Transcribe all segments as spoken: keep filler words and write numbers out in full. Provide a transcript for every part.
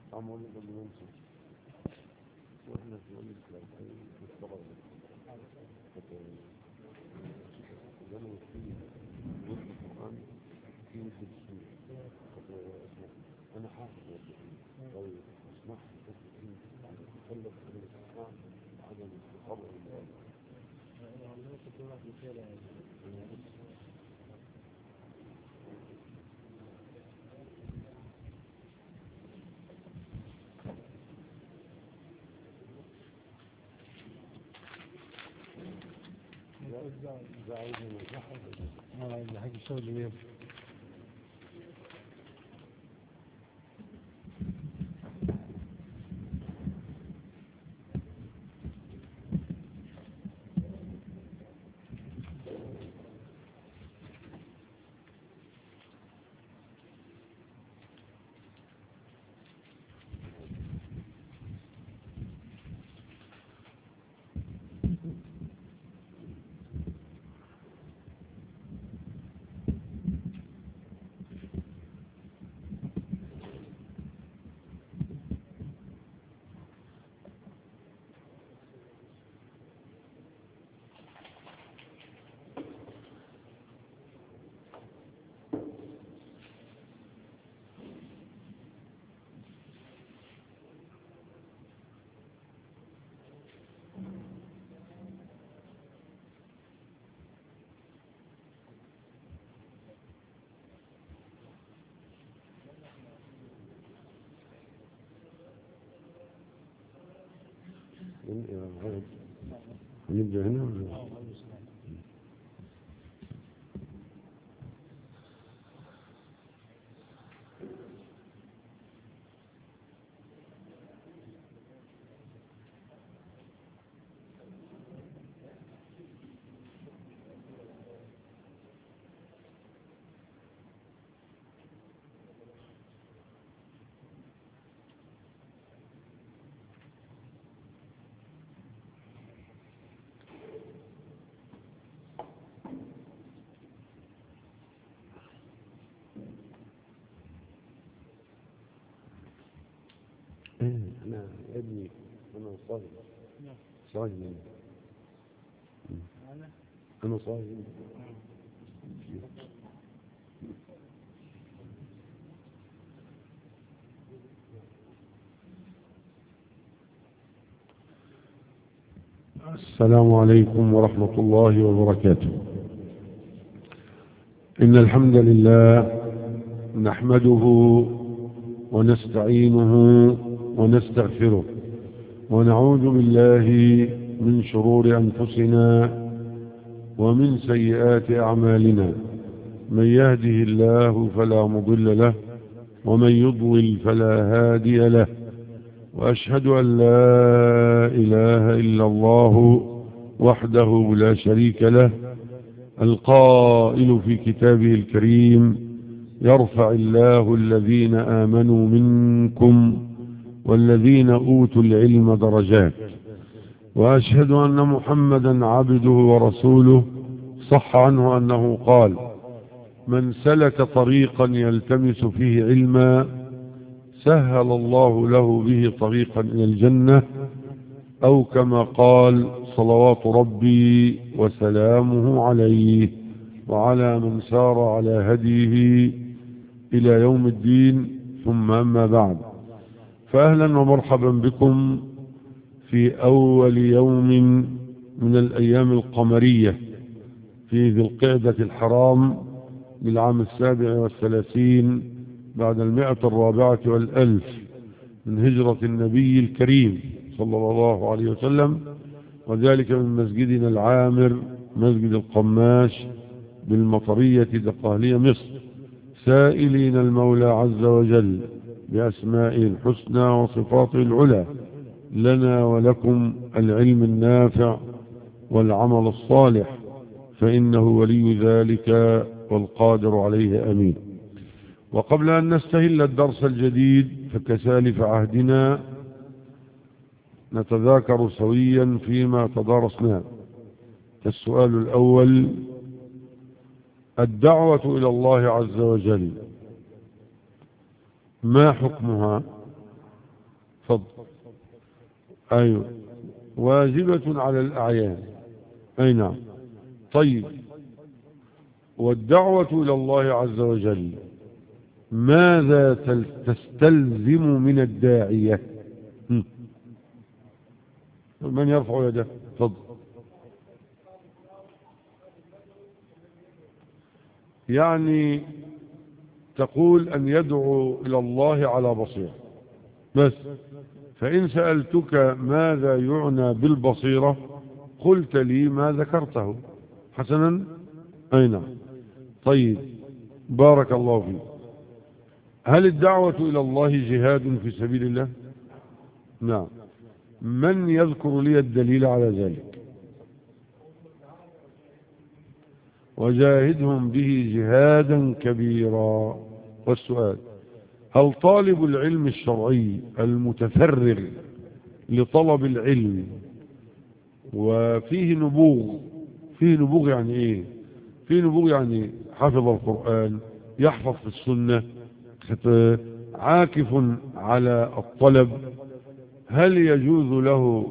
عمول قبل ننسى وإحنا في ولد الأربعين في الطبع لأنه في وجه القرآن في وجه السنة أنا حافظ طيب اسمح لي تتكلم عن الاستقامة وعدم الطبع اه اللي حاجة الشغل اللي بيبقى نبدأ هنا ولا؟ أنا ابني أنا صايم صايم أنا صايم السلام عليكم ورحمة الله وبركاته. إن الحمد لله نحمده ونستعينه ونستغفره ونعوذ بالله من شرور أنفسنا ومن سيئات أعمالنا. من يهده الله فلا مضل له ومن يضلل فلا هادي له، وأشهد أن لا إله إلا الله وحده لا شريك له القائل في كتابه الكريم: يرفع الله الذين آمنوا منكم والذين أوتوا العلم درجات. وأشهد أن محمدا عبده ورسوله، صح عنه أنه قال: من سلك طريقا يلتمس فيه علما سهل الله له به طريقا إلى الجنة، أو كما قال صلوات ربي وسلامه عليه وعلى من سار على هديه إلى يوم الدين. ثم أما بعد، فأهلا ومرحبا بكم في أول يوم من الأيام القمرية في ذي القعدة الحرام بالعام السابع والثلاثين بعد المئة الرابعة والألف من هجرة النبي الكريم صلى الله عليه وسلم، وذلك من مسجدنا العامر مسجد القماش بالمطرية دقهلية مصر، سائلين المولى عز وجل بأسمائه الحسنى وصفاته العلى لنا ولكم العلم النافع والعمل الصالح، فإنه ولي ذلك والقادر عليه. أمين. وقبل أن نستهل الدرس الجديد فكسالف عهدنا نتذاكر سويا فيما تدارسناه. السؤال الأول: الدعوة إلى الله عز وجل ما حكمها؟ تفضل. أيوه، واجبة على الأعيان. أي نعم. طيب، والدعوة إلى الله عز وجل ماذا تستلزم من الداعية؟ من يرفع يده؟ تفضل. يعني تقول أن يدعو إلى الله على بصيرة بس. فإن سألتك ماذا يعنى بالبصيرة قلت لي ما ذكرته. حسنا. أي نعم. طيب، بارك الله فيك. هل الدعوة إلى الله جهاد في سبيل الله؟ نعم. من يذكر لي الدليل على ذلك؟ وجاهدهم به جهادا كبيرا. والسؤال: هل طالب العلم الشرعي المتفرغ لطلب العلم وفيه نبوغ، فيه نبوغ يعني ايه؟ فيه نبوغ يعني حفظ القرآن، يحفظ في السنة، عاكف على الطلب، هل يجوز له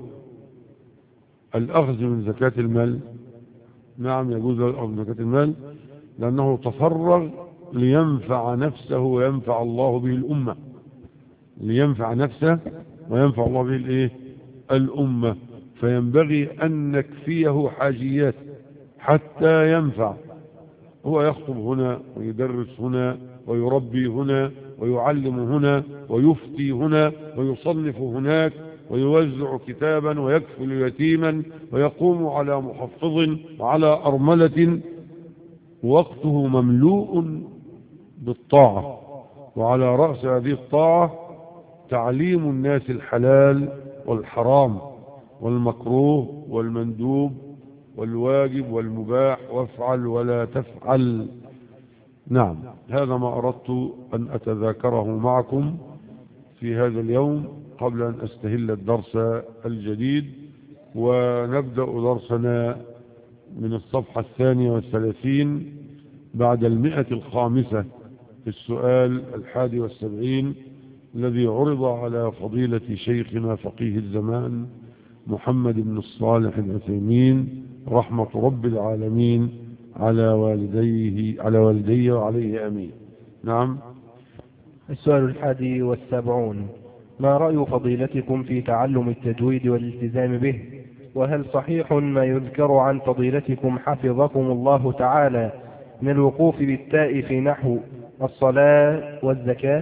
الأخذ من زكاة المال؟ نعم، يجوز له الأخذ من زكاة المال، لأنه تفرغ لينفع نفسه وينفع الله به الأمة. لينفع نفسه وينفع الله به الإيه؟ الأمة. فينبغي أن نكفيه حاجيات حتى ينفع. هو يخطب هنا ويدرس هنا ويربي هنا ويعلم هنا ويفتي هنا ويصنف هناك ويوزع كتابا ويكفل يتيما ويقوم على محفظ وعلى أرملة، وقته مملوء بالطاعة. وعلى رأس هذه الطاعة تعليم الناس الحلال والحرام والمكروه والمندوب والواجب والمباح، وافعل ولا تفعل. نعم، هذا ما أردت أن أتذاكره معكم في هذا اليوم قبل أن أستهل الدرس الجديد. ونبدأ درسنا من الصفحة الثانية والثلاثين بعد المئة الخامسة في السؤال الحادي والسبعين، الذي عرض على فضيلة شيخنا فقيه الزمان محمد بن الصالح العثيمين رحمة رب العالمين على والديه على والديه وعليه أمين. نعم. السؤال الحادي والسبعون: ما رأي فضيلتكم في تعلم التجويد والالتزام به؟ وهل صحيح ما يذكر عن فضيلتكم حفظكم الله تعالى من الوقوف بالتاء في نحو الصلاة والزكاة؟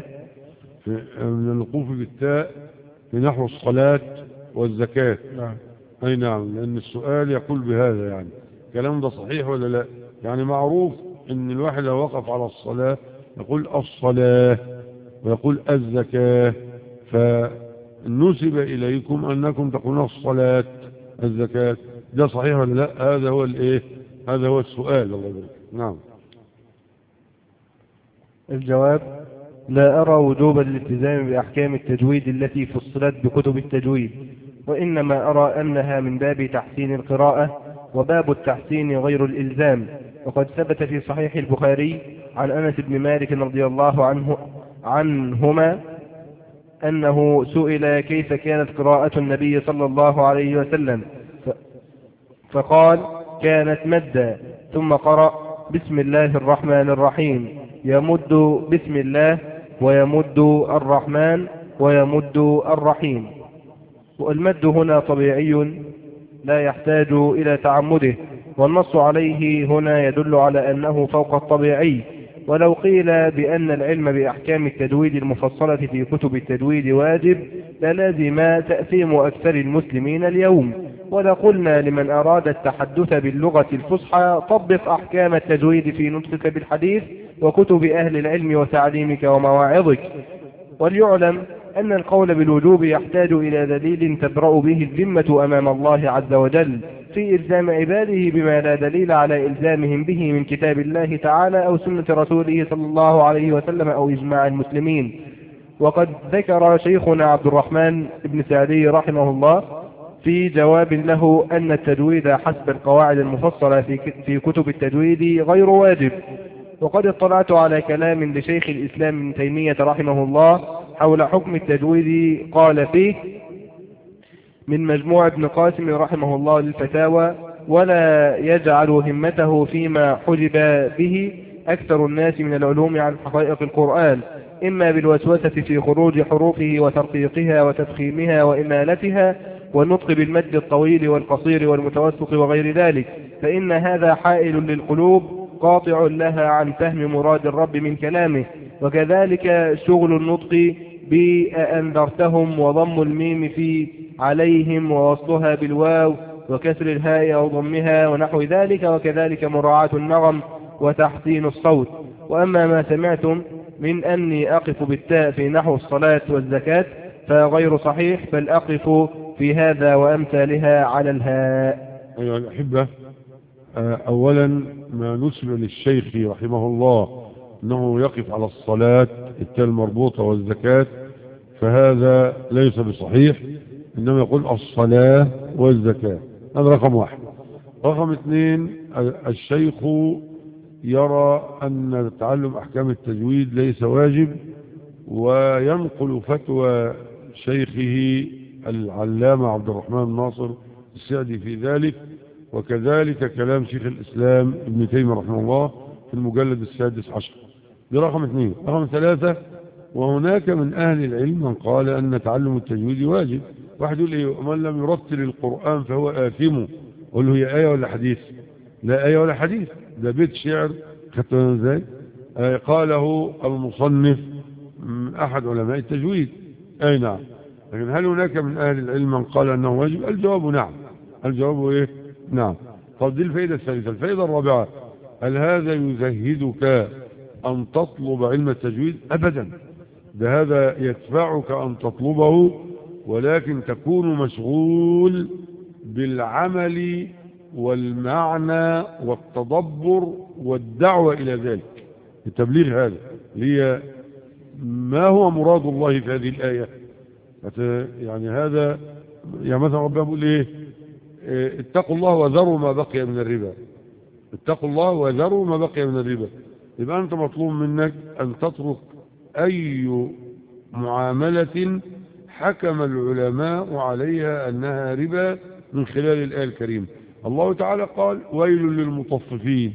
من الوقوف بالتاء في نحو الصلاة والزكاة. نعم. أي نعم، لأن السؤال يقول بهذا، يعني الكلام ده صحيح ولا لا؟ يعني معروف أن الواحد لو وقف على الصلاة يقول الصلاة ويقول الزكاة، فنسب إليكم أنكم تقولون الصلاة الزكاة. ده صحيح ولا لا؟ هذا هو الإيه؟ هذا هو السؤال. الله يبارك. نعم. الجواب: لا أرى وجوب الالتزام بأحكام التجويد التي فصلت بكتب التجويد، وإنما أرى أنها من باب تحسين القراءة، وباب التحسين غير الإلزام. وقد ثبت في صحيح البخاري عن أنس بن مالك رضي الله عنه عنهما أنه سئل كيف كانت قراءة النبي صلى الله عليه وسلم، فقال: كانت مدا، ثم قرأ بسم الله الرحمن الرحيم، يمد بسم الله ويمد الرحمن ويمد الرحيم. والمد هنا طبيعي لا يحتاج إلى تعمده، والنص عليه هنا يدل على أنه فوق الطبيعي. ولو قيل بأن العلم بأحكام التجويد المفصلة في كتب التجويد واجب للازم تأثيم أكثر المسلمين اليوم، ولقلنا لمن أراد التحدث باللغة الفصحى طبق أحكام التجويد في نطقك بالحديث وكتب أهل العلم وتعليمك ومواعظك. وليعلم أن القول بالوجوب يحتاج إلى دليل تبرأ به الذمة أمام الله عز وجل في إلزام عباده بما لا دليل على إلزامهم به من كتاب الله تعالى أو سنة رسوله صلى الله عليه وسلم أو إجماع المسلمين. وقد ذكر شيخنا عبد الرحمن بن سعدي رحمه الله في جواب له أن التجويد حسب القواعد المفصلة في كتب التجويد غير واجب. وقد اطلعت على كلام لشيخ الإسلام ابن تيمية رحمه الله حول حكم التجويد قال فيه من مجموع ابن قاسم رحمه الله للفتاوى: ولا يجعل همته فيما حجب به أكثر الناس من العلوم عن حقائق القرآن، إما بالوسوسة في خروج حروفه وترقيقها وتفخيمها وإمالتها والنطق بالمد الطويل والقصير والمتوسط وغير ذلك، فإن هذا حائل للقلوب قاطع لها عن فهم مراد الرب من كلامه. وكذلك شغل النطق بأنذرتهم وضم الميم في عليهم ووصلها بالواو وكسر الهاء أو ضمها ونحو ذلك، وكذلك مراعاة النغم وتحسين الصوت. وأما ما سمعتم من أني أقف بالتاء في نحو الصلاة والزكاة فغير صحيح، بل أقف في هذا وأمثالها على الهاء. أيها الأحبة، أولا ما نسب للشيخ رحمه الله أنه يقف على الصلاة التاء المربوطة والزكاة، فهذا ليس بصحيح، إنما يقول الصلاة والزكاة. هذا رقم واحد. رقم اثنين، الشيخ يرى أن تعلم أحكام التجويد ليس واجب، وينقل فتوى شيخه العلامة عبد الرحمن ناصر السعدي في ذلك، وكذلك كلام شيخ الإسلام ابن تيمية رحمه الله في المجلد السادس عشر. دي رقم اثنين. رقم ثلاثة، وهناك من أهل العلم من قال أن تعلم التجويد واجب. واحد يقول إيه؟ من لم يرتل القرآن فهو آثم. قل له هي آية ولا حديث؟ لا آية ولا حديث، ده بيت شعر. خدتوا ازاي؟ آه قاله المصنف أحد علماء التجويد. أي نعم. لكن هل هناك من أهل العلم من قال أنه واجب؟ الجواب نعم. الجواب إيه؟ نعم. طب دي الفائدة الثالثة. الفائدة الرابعة، هل هذا يزهدك أن تطلب علم التجويد؟ أبدا، ده هذا يدفعك أن تطلبه، ولكن تكون مشغول بالعمل والمعنى والتدبر والدعوة إلى ذلك، التبليغ. هذا هي ما هو مراد الله في هذه الآية. يعني هذا يعني مثلا ربنا يقول إيه؟ اتقوا الله وذروا ما بقي من الربا. اتقوا الله وذروا ما بقي من الربا. يبقى أنت مطلوب منك أن تترك أي معاملة حكم العلماء عليها أنها ربا من خلال الآية الكريمة. الله تعالى قال ويل للمطففين.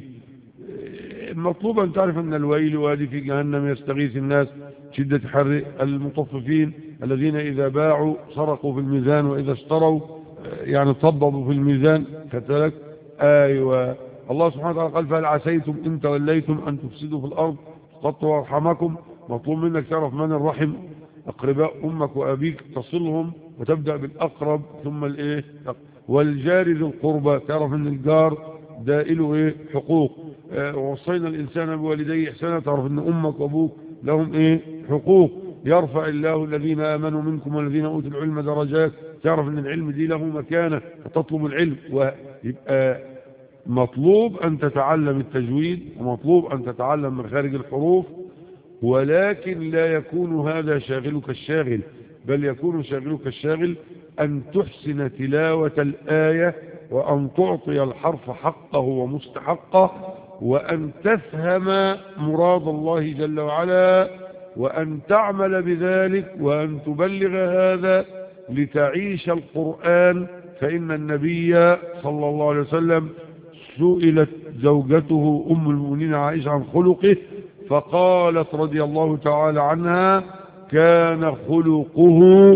مطلوب أن تعرف أن الويل وادي في جهنم يستغيث الناس شدة حر. المطففين الذين إذا باعوا سرقوا في الميزان وإذا اشتروا يعني طببوا في الميزان. كذلك أيوة الله سبحانه وتعالى قال فهل عسيتم إن توليتم أن تفسدوا في الأرض تقطعوا أرحامكم. مطلوب منك تعرف من الرحم، أقرباء أمك وأبيك تصلهم وتبدأ بالأقرب ثم الإيه، والجار ذي القربى. تعرف أن الجار ده له إيه حقوق. آه ووصينا الإنسان بوالديه إحسانا. تعرف أن أمك وأبوك لهم إيه حقوق. يرفع الله الذين آمنوا منكم والذين أوتوا العلم درجات. تعرف أن العلم دي له مكانة فتطلب العلم. ويبقى مطلوب أن تتعلم التجويد ومطلوب أن تتعلم مخارج الحروف، ولكن لا يكون هذا شاغلك الشاغل، بل يكون شاغلك الشاغل أن تحسن تلاوة الآية وأن تعطي الحرف حقه ومستحقه، وأن تفهم مراد الله جل وعلا، وأن تعمل بذلك، وأن تبلغ هذا لتعيش القرآن. فإن النبي صلى الله عليه وسلم سئلت زوجته أم المؤمنين عائشة عن خلقه فقالت رضي الله تعالى عنها كان خلقه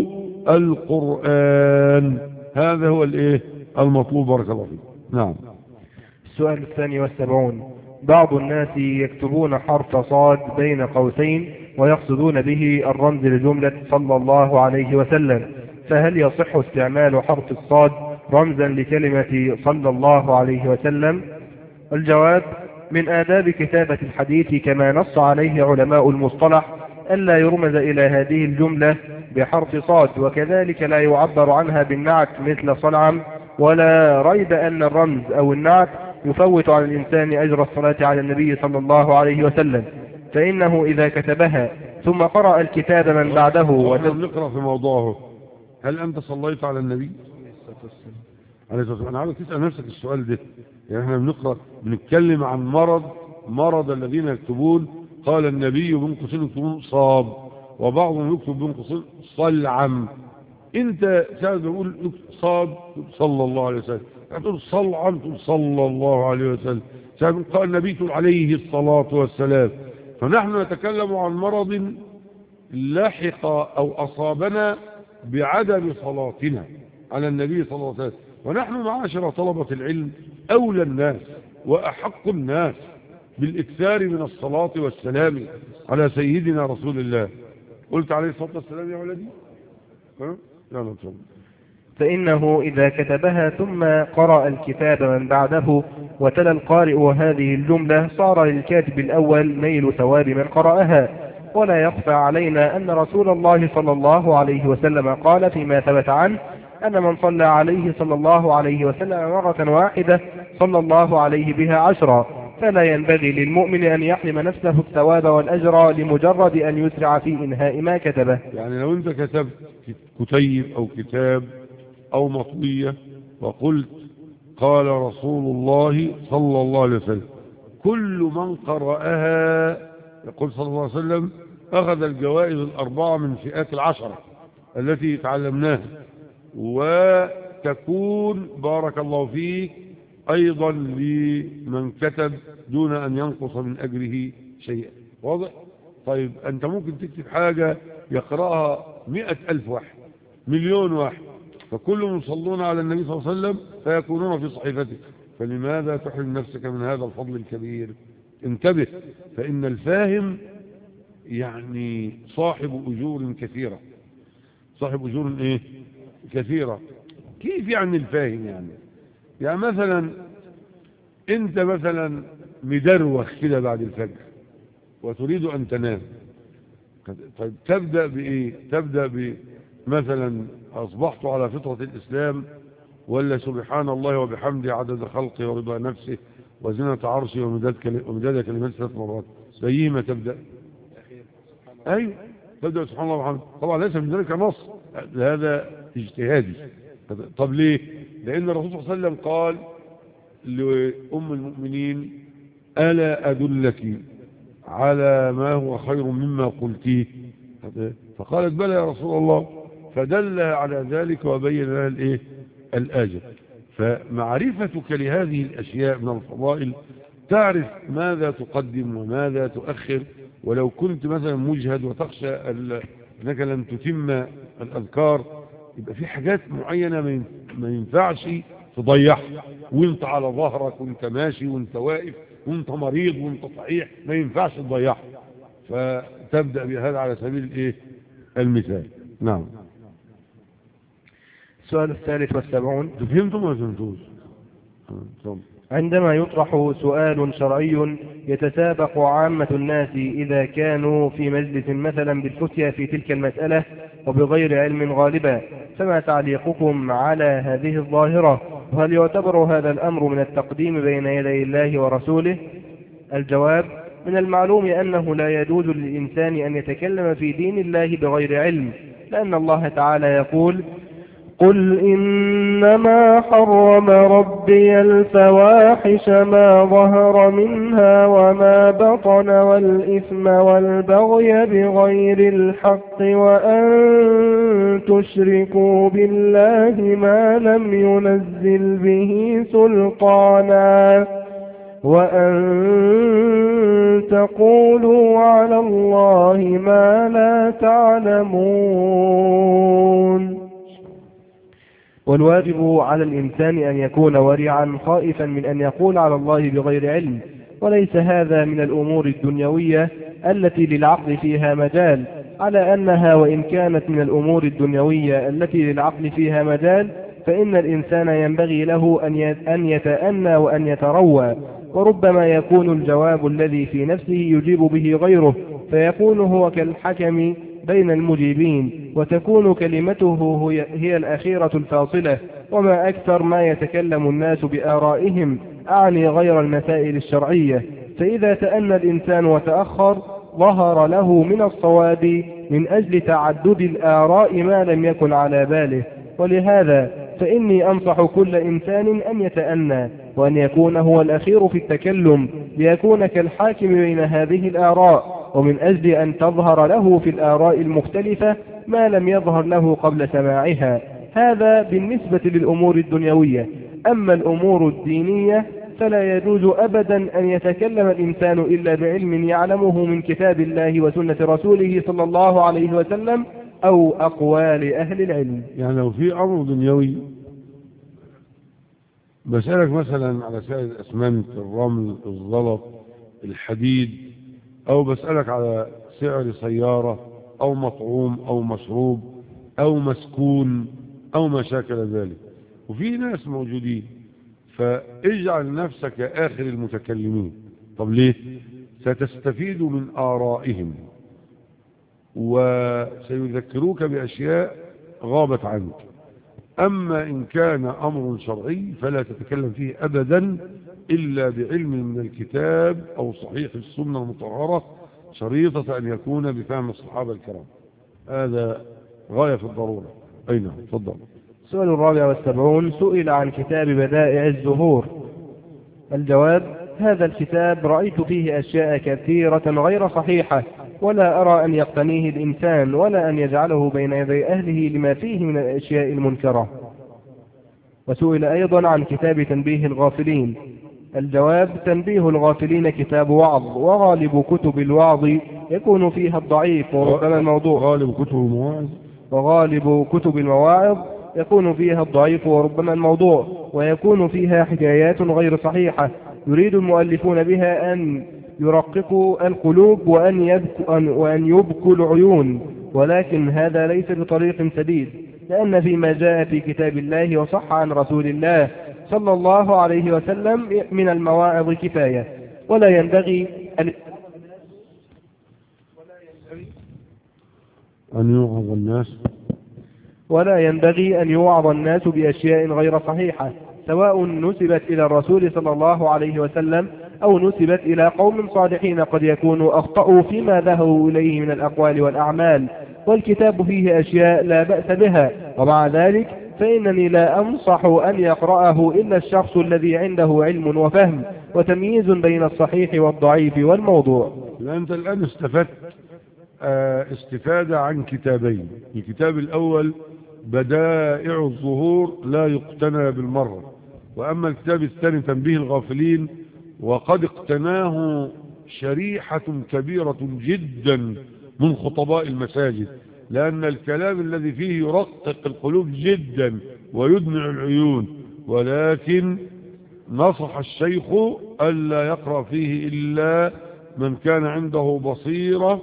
القرآن. هذا هو الايه المطلوب. بارك الله فيك. نعم. السؤال الثاني والسبعون: بعض الناس يكتبون حرف صاد بين قوسين ويقصدون به الرمز لجملة صلى الله عليه وسلم، فهل يصح استعمال حرف الصاد رمزا لكلمة صلى الله عليه وسلم؟ الجواب: من آداب كتابة الحديث كما نص عليه علماء المصطلح ألا يرمز إلى هذه الجملة بحرف صاد، وكذلك لا يعبر عنها بالنعت مثل صنعم، ولا ريب أن الرمز أو النعت يفوت عن الإنسان أجر الصلاة على النبي صلى الله عليه وسلم، فإنه إذا كتبها ثم قرأ الكتاب من بعده وتب... نقرأ في موضوعه: هل أنت صليت على النبي عليه الصلاة والسلام؟ أنا عاوز تسأل نفسك السؤال ده. يعني احنا بنقرأ بنتكلم عن مرض مرض الذين يكتبون قال النبي من قوسين يكتبون صاب. وبعضهم يكتب بين قوسين صلعم. انت ساعة تقول صاد صلى الله عليه وسلم، تقول صلعم تقول صلى الله عليه وسلم، ساعة قال النبي تقول عليه الصلاة والسلام. فنحن نتكلم عن مرض لحق أو أصابنا بعدم صلاتنا على النبي صلى الله عليه وسلم، ونحن معاشر طلبة العلم أولى الناس وأحق الناس بالإكثار من الصلاة والسلام على سيدنا رسول الله. قلت عليه الصلاة والسلام يا ولدي؟ ها؟ لا لا تفضل. فإنه إذا كتبها ثم قرأ الكتاب من بعده وتلا القارئ هذه الجملة صار للكاتب الأول نيل ثواب من قرأها. ولا يخفى علينا أن رسول الله صلى الله عليه وسلم قال فيما ثبت عنه أن من صلى عليه صلى الله عليه وسلم مرة واحدة صلى الله عليه بها عشرا. فلا ينبغي للمؤمن أن يحرم نفسه الثواب والأجر لمجرد أن يسرع في إنهاء ما كتبه. يعني لو أنت كتبت كتيب أو كتاب أو مطوية وقلت قال رسول الله صلى الله عليه وسلم، كل من قرأها يقول صلى الله عليه وسلم أخذ الجوائز الأربعة من فئات العشرة التي تعلمناها، وتكون بارك الله فيك أيضا لمن كتب دون أن ينقص من أجره شيئا. واضح؟ طيب أنت ممكن تكتب حاجة يقرأها مئة ألف واحد، مليون واحد، فكلهم يصلون على النبي صلى الله عليه وسلم فيكونون في صحيفتك، فلماذا تحرم نفسك من هذا الفضل الكبير؟ انتبه، فإن الفاهم يعني صاحب أجور كثيرة. صاحب أجور إيه؟ كثيرة. كيف يعني الفاهم؟ يعني يعني مثلا انت مثلا مدروخ كده بعد الفجر وتريد ان تنام، طيب تبدأ بايه؟ تبدأ بمثلا اصبحت على فطرة الاسلام، ولا سبحان الله وبحمده عدد خلقه ورضا نفسه وزنة عرشه ومداد كلمات ثلاث مرات، بأيهما تبدأ؟ ايوه تبدأ سبحان الله وبحمده. طبعا ليس من ذلك نص، هذا اجتهادي. طب ليه؟ لأن الرسول صلى الله عليه وسلم قال لأم المؤمنين ألا أدلك على ما هو خير مما قلتيه؟ فقالت بلى يا رسول الله، فدلها على ذلك وبين لها الايه؟ الآجر. فمعرفتك لهذه الأشياء من الفضائل تعرف ماذا تقدم وماذا تؤخر. ولو كنت مثلا مجهد وتخشى أنك لن تتم الأذكار، يبقى في حاجات معينة ما ينفعش تضيعها، وانت على ظهرك وانت ماشي وانت واقف وانت مريض وانت صحيح، ما ينفعش تضيعها. فتبدأ بهذا على سبيل الايه؟ المثال. نعم. السؤال الثالث والسبعون. فهمتم ولا فهمتوش؟ عندما يطرح سؤال شرعي يتسابق عامة الناس إذا كانوا في مجلس مثلا بالفتيا في تلك المسألة وبغير علم غالبا، فما تعليقكم على هذه الظاهرة؟ وهل يعتبر هذا الأمر من التقديم بين يدي الله ورسوله؟ الجواب: من المعلوم أنه لا يجوز للإنسان أن يتكلم في دين الله بغير علم، لأن الله تعالى يقول: قل إنما حرم ربي الفواحش ما ظهر منها وما بطن والإثم والبغي بغير الحق وأن تشركوا بالله ما لم ينزل به سلطانا وأن تقولوا على الله ما لا تعلمون. والواجب على الإنسان أن يكون ورعا خائفا من أن يقول على الله بغير علم، وليس هذا من الأمور الدنيوية التي للعقل فيها مجال، على أنها وإن كانت من الأمور الدنيوية التي للعقل فيها مجال فإن الإنسان ينبغي له أن يتأنى وأن يتروى، وربما يكون الجواب الذي في نفسه يجيب به غيره، فيكون هو كالحكم بين المجيبين، وتكون كلمته هي الأخيرة الفاصلة. وما أكثر ما يتكلم الناس بآرائهم، أعني غير المسائل الشرعية، فإذا تأنى الإنسان وتأخر ظهر له من الصواب من أجل تعدد الآراء ما لم يكن على باله. ولهذا فإني أنصح كل إنسان أن يتأنى وأن يكون هو الأخير في التكلم، ليكون كالحاكم بين هذه الآراء، ومن أجل أن تظهر له في الآراء المختلفة ما لم يظهر له قبل سماعها. هذا بالنسبة للأمور الدنيوية. أما الأمور الدينية فلا يجوز أبدا أن يتكلم الإنسان إلا بعلم يعلمه من كتاب الله وسنة رسوله صلى الله عليه وسلم أو أقوال أهل العلم. يعني لو في أمر دنيوي بسألك مثلا على سائر الأسمنت، الرمل، الزلط، الحديد، أو بسألك على سعر سيارة أو مطعوم أو مشروب أو مسكون أو ما شاكل ذلك، وفي ناس موجودين، فاجعل نفسك آخر المتكلمين. طب ليه؟ ستستفيد من آرائهم وسيذكروك بأشياء غابت عنك. أما إن كان أمر شرعي فلا تتكلم فيه أبدا إلا بعلم من الكتاب أو صحيح السنة المطهرة، شريطة أن يكون بفهم الصحابة الكرام. هذا غاية في الضرورة. أي نعم، تفضل. السؤال الرابع والسبعون، سئل عن كتاب بدائع الزهور. الجواب: هذا الكتاب رأيت فيه أشياء كثيرة غير صحيحة، ولا أرى أن يقتنيه الإنسان ولا أن يجعله بين يدي أهله لما فيه من الأشياء المنكرة. وسئل أيضا عن كتاب تنبيه الغافلين. الجواب: تنبيه الغافلين كتاب وعظ، وغالب كتب الوعظ يكون فيها الضعيف وربما الموضوع. غالب كتب المواعظ وغالب كتب المواعظ يكون فيها الضعيف وربما الموضوع، ويكون فيها حكايات غير صحيحة يريد المؤلفون بها أن يرققوا القلوب وأن يبكوا, وأن يبكوا العيون، ولكن هذا ليس بطريق سديد، لأن فيما جاء في كتاب الله وصح عن رسول الله صلى الله عليه وسلم من المواعظ كفاية، ولا ينبغي أن أن يوعظ الناس ولا ينبغي أن يوعظ الناس بأشياء غير صحيحة، سواء نسبت إلى الرسول صلى الله عليه وسلم أو نسبت إلى قوم صالحين قد يكونوا أخطأوا فيما ذهبوا إليه من الأقوال والأعمال، والكتاب فيه أشياء لا بأس بها، ومع ذلك فإنني لا أنصح أن يقرأه إلا الشخص الذي عنده علم وفهم وتمييز بين الصحيح والضعيف والموضوع. أنت الآن استفدت استفادة عن كتابين. الكتاب الأول بدائع الظهور لا يقتنى بالمرة، وأما الكتاب الثاني تنبيه الغافلين وقد اقتناه شريحة كبيرة جدا من خطباء المساجد، لأن الكلام الذي فيه يرقق القلوب جدا ويدمع العيون، ولكن نصح الشيخ ألا يقرأ فيه إلا من كان عنده بصيرة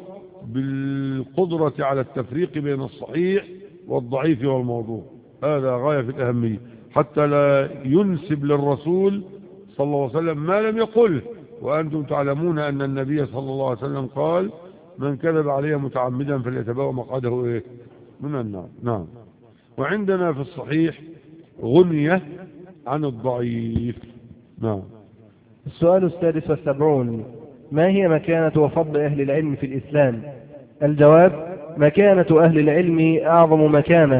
بالقدرة على التفريق بين الصحيح والضعيف والموضوع. هذا غاية في الأهمية، حتى لا ينسب للرسول صلى الله عليه وسلم ما لم يقله، وأنتم تعلمون أن النبي صلى الله عليه وسلم قال: من كذب عليه متعمدا فليتبوأ مقعده إيه؟ من النار. نعم. وعندنا في الصحيح غنية عن الضعيف. نعم. السؤال السادس والسبعون، ما هي مكانة وفضل أهل العلم في الإسلام؟ الجواب: مكانة أهل العلم أعظم مكانة،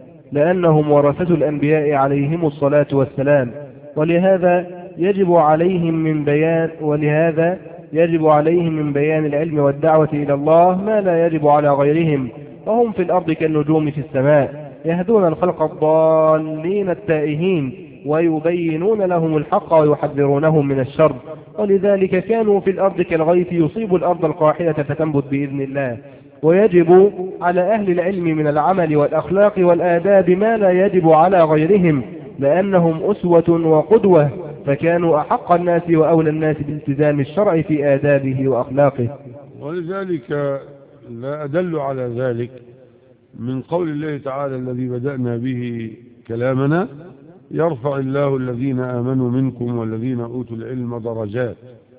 لأنهم ورثة الأنبياء عليهم الصلاة والسلام، ولهذا يجب عليهم من بيان ولهذا يجب عليهم من بيان العلم والدعوة إلى الله ما لا يجب على غيرهم، وهم في الأرض كالنجوم في السماء، يهدون الخلق الضالين التائهين، ويبينون لهم الحق ويحذرونهم من الشر، ولذلك كانوا في الأرض كالغيث يصيب الأرض القاحلة فتنبت بإذن الله. ويجب على أهل العلم من العمل والأخلاق والآداب ما لا يجب على غيرهم، لأنهم أسوة وقدوة، فكانوا أحق الناس وأولى الناس بالتزام الشرع في آدابه وأخلاقه. ولذلك لا أدل على ذلك من قول الله تعالى الذي بدأنا به كلامنا: يرفع الله الذين آمنوا منكم والذين أوتوا العلم درجات.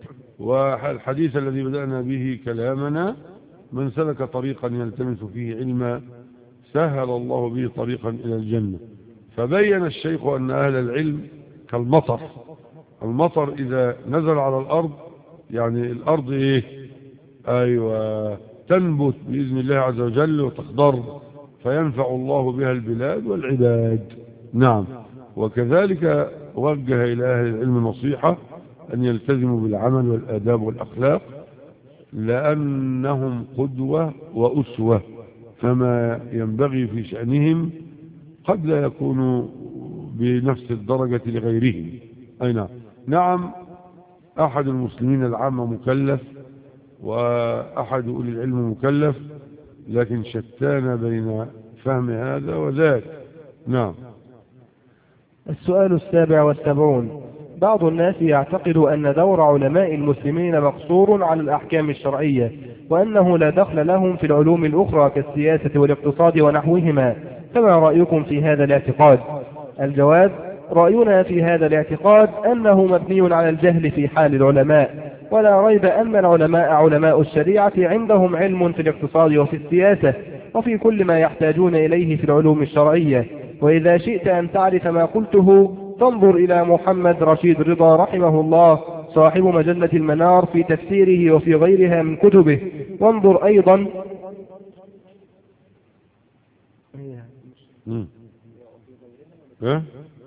والحديث الذي بدأنا به كلامنا: من سلك طريقا يلتمس فيه علما سهل الله به طريقا إلى الجنة. فبين الشيخ أن أهل العلم كالمطر. المطر إذا نزل على الأرض يعني الأرض إيه؟ أيوة، تنبت بإذن الله عز وجل وتخضر، فينفع الله بها البلاد والعباد. نعم. وكذلك وجه إلى أهل العلم نصيحة أن يلتزموا بالعمل والآداب والأخلاق لأنهم قدوة وأسوة، فما ينبغي في شأنهم قد لا يكونوا بنفس الدرجة لغيرهم. أي نعم. نعم، أحد المسلمين العامة مكلف وأحد أولي العلم مكلف، لكن شتان بين فهم هذا وذاك. نعم. السؤال السابع والسبعون: بعض الناس يعتقد أن دور علماء المسلمين مقصور على الأحكام الشرعية، وأنه لا دخل لهم في العلوم الأخرى كالسياسة والاقتصاد ونحوهما، فما رأيكم في هذا الاعتقاد؟ الجواب: رأينا في هذا الاعتقاد أنه مبني على الجهل في حال العلماء، ولا ريب أن العلماء علماء الشريعة عندهم علم في الاقتصاد وفي السياسة وفي كل ما يحتاجون إليه في العلوم الشرعية. وإذا شئت أن تعرف ما قلته فانظر إلى محمد رشيد رضا رحمه الله صاحب مجلة المنار في تفسيره وفي غيرها من كتبه، وانظر أيضا إيه؟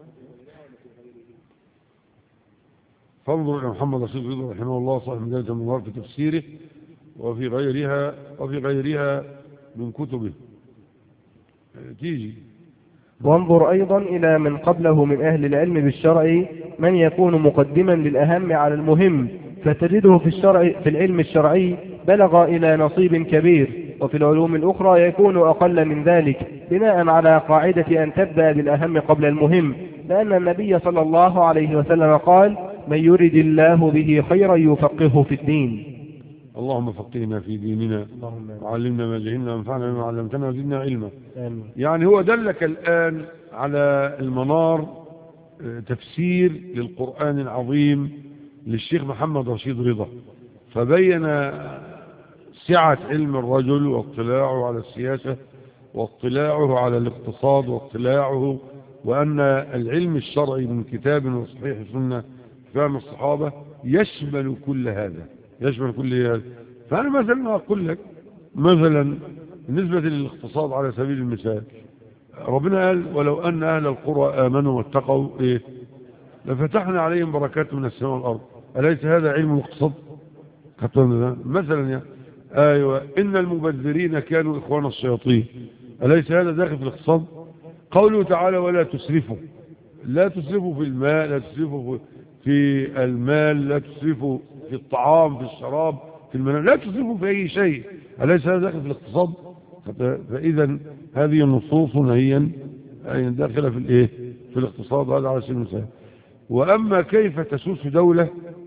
فانظر إلى محمد رشيد رضا رحمه الله صاحب مجلة المنار في تفسيره وفي غيرها وفي غيرها من كتبه تيجي. وانظر أيضا إلى من قبله من أهل العلم بالشرع من يكون مقدما للأهم على المهم، فتجده في الشرع في العلم الشرعي بلغ إلى نصيب كبير، وفي العلوم الأخرى يكون أقل من ذلك، بناء على قاعدة أن تبدأ بالأهم قبل المهم، لأن النبي صلى الله عليه وسلم قال: من يرد الله به خيرا يفقهه في الدين. اللهم فقهنا في ديننا وعلمنا ما جهلنا وانفعنا بما علمتنا وزدنا علما. آمين. يعني هو دلك الآن على المنار تفسير للقرآن العظيم للشيخ محمد رشيد رضا، فبين سعة علم الرجل واطلاعه على السياسة واطلاعه على الاقتصاد واطلاعه، وأن العلم الشرعي من كتاب وصحيح سنة فهم الصحابة يشمل كل هذا، يشمل كل هذا. فأنا مثلا أقول لك مثلا بالنسبة للاقتصاد على سبيل المثال، ربنا قال: ولو أن أهل القرى آمنوا واتقوا إيه لفتحنا عليهم بركات من السماء والأرض. أليس هذا علم الاقتصاد؟ مثلا يعني أيوة، إن المبذرين كانوا إخوان الشياطين. أليس هذا داخل في الاقتصاد؟ قوله تعالى: ولا تسرفوا، لا تسرفوا في الماء، لا تسرفوا في المال، لا تسرفوا في الطعام، في الشراب، في المنام، لا تسرفوا في أي شيء. أليس هذا داخل في الاقتصاد؟ فإذا هذه النصوص هي داخلة في الإيه؟ في الاقتصاد. هذا على سبيل المثال. وأما كيف تسوس دولة،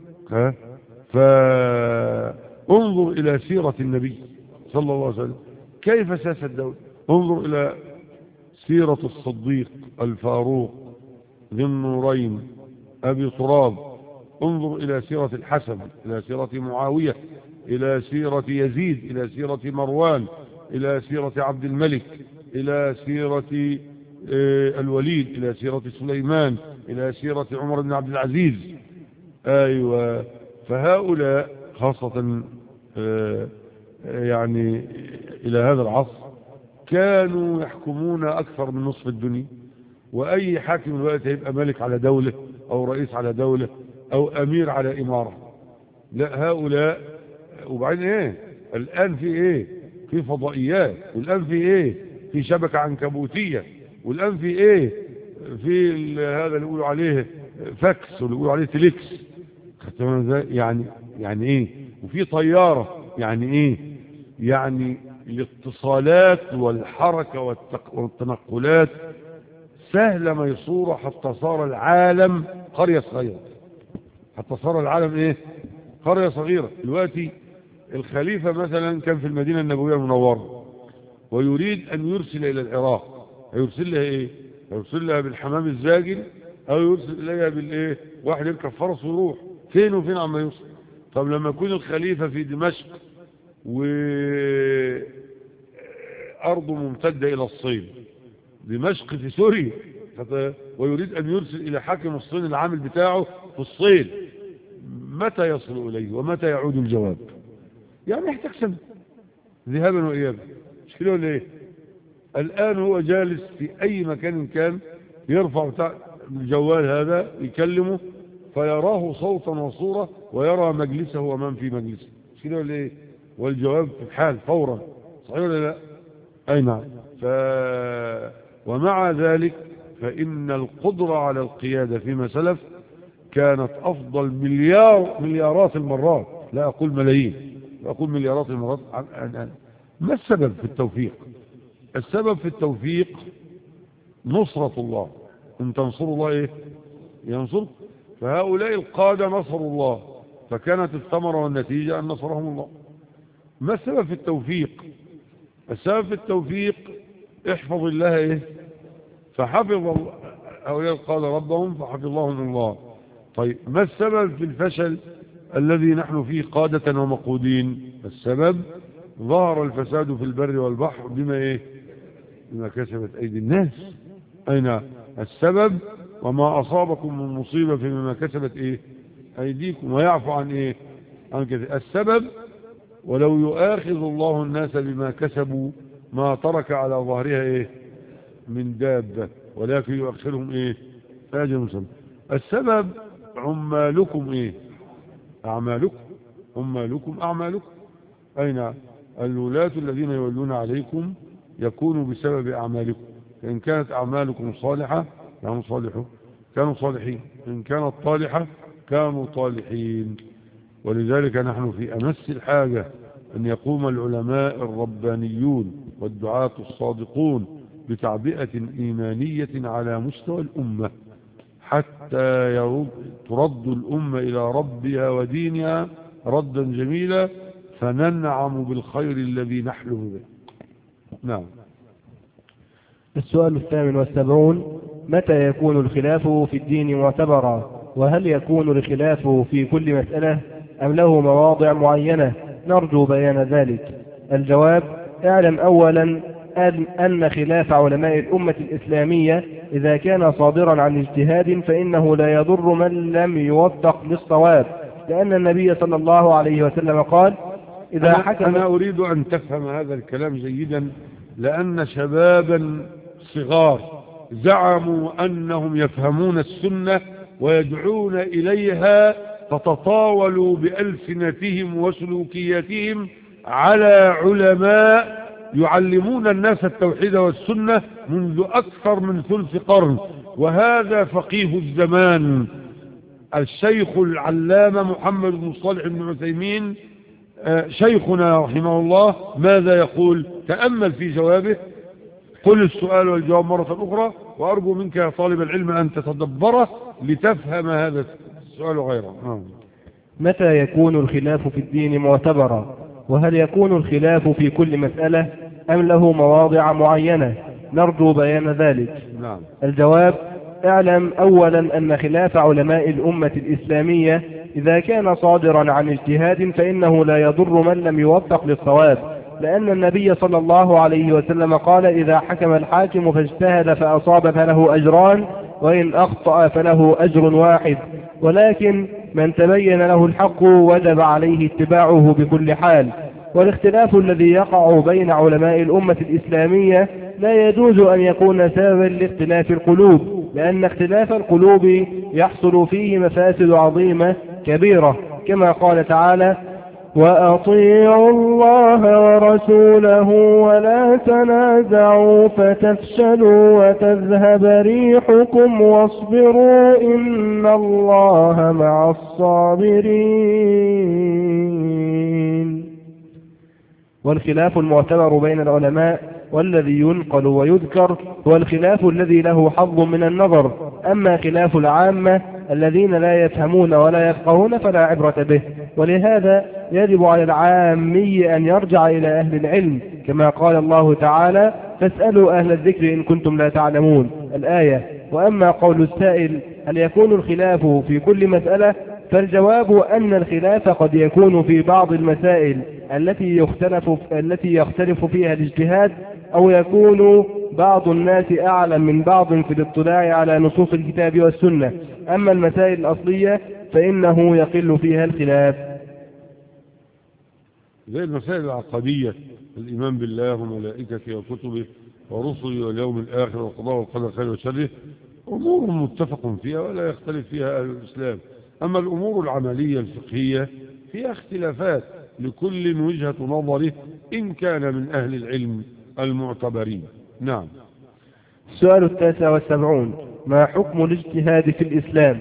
فانظر إلى سيرة النبي صلى الله عليه وسلم كيف ساس الدولة. انظر إلى سيرة الصديق الفاروق ذي النورين أبي تراب، انظر إلى سيرة الحسن، إلى سيرة معاوية، إلى سيرة يزيد، إلى سيرة مروان، إلى سيرة عبد الملك، إلى سيرة الوليد، إلى سيرة سليمان، إلى سيرة عمر بن عبد العزيز. أيوة، فهؤلاء خاصة يعني إلى هذا العصر كانوا يحكمون أكثر من نصف الدنيا، وأي حاكم دلوقتي هيبقى ملك على دولة أو رئيس على دولة أو أمير على إمارة. لا، هؤلاء. وبعدين إيه الآن؟ في إيه؟ في فضائيات، والآن في إيه؟ في شبكة عنكبوتية، والآن في إيه؟ في هذا اللي يقولوا عليه فاكس واللي يقولوا عليه تليكس. يعني يعني إيه؟ وفي طيارة. يعني إيه؟ يعني الاتصالات والحركة والتنقلات سهلة ميسورة، حتى صار العالم قرية صغيرة، حتى صار العالم ايه؟ قرية صغيرة. دلوقتي الخليفة مثلا كان في المدينة النبوية المنورة ويريد ان يرسل الى العراق، هيرسل لها ايه؟ هيرسل لها بالحمام الزاجل او يرسل اليها بالايه؟ واحد يركب فرس ويروح فين وفين عما يوصل. طب لما يكون الخليفة في دمشق وأرضه ممتدة إلى الصين، دمشق في سوريا، ويريد أن يرسل إلى حاكم الصين العامل بتاعه في الصين، متى يصل إليه ومتى يعود الجواب؟ يعني يحتاج سنة ذهابا وإيابا. مش كده ولا إيه؟ الآن هو جالس في أي مكان كان، يرفع الجوال هذا يكلمه فيراه صوتا وصورة ويرى مجلسه ومن في مجلسه. مش كده ولا إيه؟ والجواب في الحال فورا، صحيح ولا لا؟ أي نعم. ف... ومع ذلك فإن القدرة على القيادة فيما سلف كانت أفضل مليار مليارات المرات، لا أقول ملايين، لا أقول مليارات المرات عن عن ما السبب في التوفيق؟ السبب في التوفيق نصرة الله، إن تنصروا الله إيه؟ ينصر. فهؤلاء القادة نصروا الله، فكانت الثمرة والنتيجة أن نصرهم الله. ما السبب في التوفيق؟ السبب في التوفيق احفظ الله إيه؟ فحفظ هؤلاء القادة ربهم فحفظهم الله. طيب ما السبب في الفشل الذي نحن فيه قادة ومقودين؟ السبب ظهر الفساد في البر والبحر بما إيه؟ بما كسبت أيدي الناس. أين السبب؟ وما أصابكم من مصيبة فيما كسبت إيه؟ أيديكم، ويعفو عن إيه؟ عن كذا. السبب ولو يؤاخذ الله الناس بما كسبوا ما ترك على ظهرها إيه؟ من دابة، ولكن يؤخرهم إيه؟ أجل مسمى. السبب عمالكم إيه؟ أعمالكم، عمالكم أعمالكم. أين الولاة الذين يولون عليكم يكونوا بسبب أعمالكم، فإن كانت أعمالكم صالحة كانوا صالحون كانوا صالحين، إن كانت طالحة كانوا طالحين. ولذلك نحن في أمس الحاجة أن يقوم العلماء الربانيون والدعاة الصادقون بتعبئة إيمانية على مستوى الأمة حتى يرد ترد الأمة إلى ربها ودينها ردا جميلا، فننعم بالخير الذي نحلم به. نعم. السؤال الثامن والسبعون: متى يكون الخلاف في الدين معتبرا؟ وهل يكون الخلاف في كل مسألة أم له مواضع معينة؟ نرجو بيان ذلك. الجواب: اعلم أولا أن, أن خلاف علماء الأمة الإسلامية إذا كان صادرا عن اجتهاد فإنه لا يضر من لم يوفق للصواب، لأن النبي صلى الله عليه وسلم قال: إذا أنا, حكم أنا أريد أن تفهم هذا الكلام جيدا، لأن شبابا صغار زعموا أنهم يفهمون السنة ويدعون إليها، فتطاولوا بألسنتهم وسلوكياتهم على علماء يعلمون الناس التوحيد والسنة منذ أكثر من ثلث قرن. وهذا فقيه الزمان الشيخ العلامة محمد بن صالح بن عثيمين شيخنا رحمه الله ماذا يقول؟ تأمل في جوابه، قل السؤال والجواب مرة أخرى، وأرجو منك يا طالب العلم أن تتدبره لتفهم هذا السؤال وغيره. متى يكون الخلاف في الدين معتبرا؟ وهل يكون الخلاف في كل مسألة أم له مواضع معينة؟ نرجو بيان ذلك. نعم. الجواب: اعلم أولا أن خلاف علماء الأمة الإسلامية إذا كان صادرا عن اجتهاد فإنه لا يضر من لم يوفق للصواب، لأن النبي صلى الله عليه وسلم قال: إذا حكم الحاكم فاجتهد فأصاب فله أجران، وإن أخطأ فله أجر واحد، ولكن من تبين له الحق وجب عليه اتباعه بكل حال. والاختلاف الذي يقع بين علماء الأمة الإسلامية لا يجوز أن يكون سببا لاختلاف القلوب، لأن اختلاف القلوب يحصل فيه مفاسد عظيمة كبيرة، كما قال تعالى: وأطيعوا الله ورسوله ولا تنازعوا فتفشلوا وتذهب ريحكم واصبروا إن الله مع الصابرين. والخلاف المعتبر بين العلماء والذي ينقل ويذكر هو الخلاف الذي له حظ من النظر، أما خلاف العامة الذين لا يفهمون ولا يفقهون فلا عبرة به. ولهذا يجب على العامي أن يرجع إلى أهل العلم، كما قال الله تعالى: فاسألوا أهل الذكر إن كنتم لا تعلمون، الآية. وأما قول السائل: هل يكون الخلاف في كل مسألة؟ فالجواب أن الخلاف قد يكون في بعض المسائل التي يختلف التي يختلف فيها الاجتهاد، أو يكون بعض الناس أعلم من بعض في الاطلاع على نصوص الكتاب والسنة. أما المسائل الأصلية فإنه يقل فيها الخلاف. زي المسائل العقدية، الإيمان بالله وملائكته وكتبه ورسله واليوم الآخر والقضاء والقدر خير وشره، أمور متفق فيها ولا يختلف فيها أهل الإسلام. أما الأمور العملية الفقهية فيها اختلافات، لكل وجهة نظره إن كان من أهل العلم المعتبرين. نعم. السؤال التاسع والسبعون: ما حكم الاجتهاد في الإسلام؟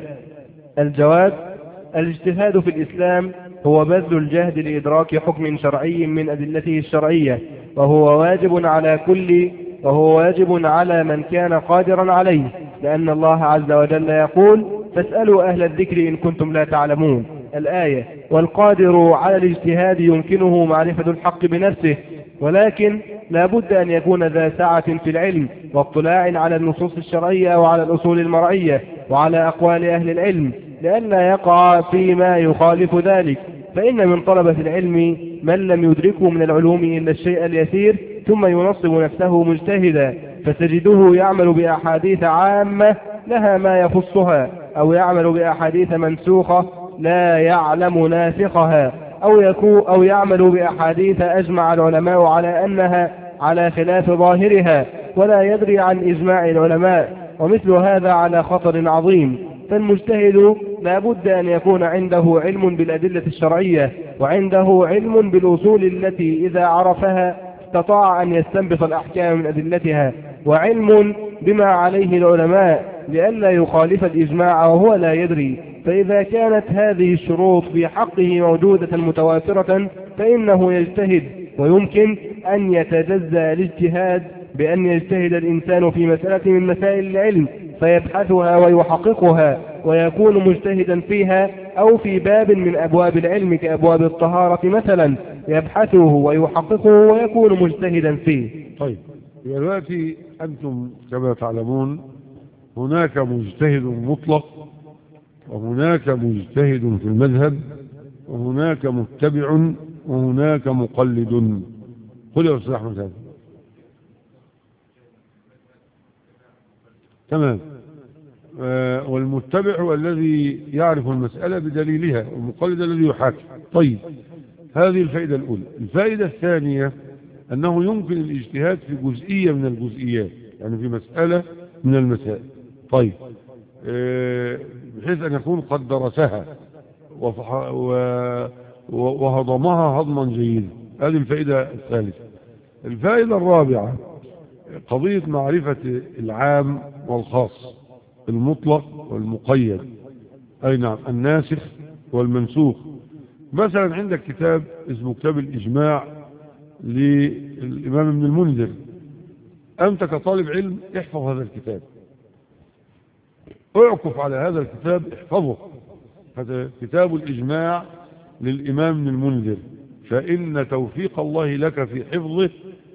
الجواب: الاجتهاد في الإسلام هو بذل الجهد لإدراك حكم شرعي من أدلته الشرعية، وهو واجب على كل وهو واجب على من كان قادرا عليه، لأن الله عز وجل يقول: فاسألوا أهل الذكر إن كنتم لا تعلمون. الآية. والقادر على الاجتهاد يمكنه معرفة الحق بنفسه، ولكن لا بد أن يكون ذا سعة في العلم واطلاع على النصوص الشرعية وعلى الأصول المرعية وعلى أقوال أهل العلم، لئلا يقع فيما يخالف ذلك، فإن من طلبة العلم من لم يدركه من العلوم إلا الشيء اليسير ثم ينصب نفسه مجتهدا، فتجده يعمل بأحاديث عامة لها ما يخصها، أو يعمل بأحاديث منسوخة لا يعلم ناسخها، أو, يكون أو يعمل بأحاديث أجمع العلماء على أنها على خلاف ظاهرها ولا يدري عن إجماع العلماء، ومثل هذا على خطر عظيم. فالمجتهد لا بد أن يكون عنده علم بالأدلة الشرعية، وعنده علم بالأصول التي إذا عرفها استطاع أن يستنبط الأحكام من أدلتها، وعلم بما عليه العلماء لئلا يخالف الإجماع وهو لا يدري. فإذا كانت هذه الشروط في حقه موجودة متوافرة فإنه يجتهد، ويمكن أن يتجزأ الاجتهاد بأن يجتهد الإنسان في مسألة من مسائل العلم فيبحثها ويحققها ويكون مجتهدا فيها، أو في باب من أبواب العلم كأبواب الطهارة مثلا يبحثه ويحققه ويكون مجتهدا فيه. طيب، دلوقتي أنتم كما تعلمون هناك مجتهد مطلق، وهناك مجتهد في المذهب، وهناك متبع، وهناك مقلد. قل يا أستاذ أحمد هذا. تمام. آه والمتبع هو الذي يعرف المسألة بدليلها، والمقلد الذي يحاكي. طيب، هذه الفائدة الأولى. الفائدة الثانية أنه يمكن الاجتهاد في جزئية من الجزئيات، يعني في مسألة من المسائل. طيب، آه بحيث أن يكون قد درسها وهضمها هضما جيدا. هذه الفائدة الثالثة. الفائدة الرابعة قضية معرفة العام والخاص، المطلق والمقيد، أي نعم، الناسخ والمنسوخ. مثلا عندك كتاب اسمه كتاب الإجماع للإمام ابن المنذر، أنت كطالب علم احفظ هذا الكتاب، اعكف على هذا الكتاب، احفظه. هذا كتاب الإجماع للإمام ابن المنذر، فإن توفيق الله لك في حفظه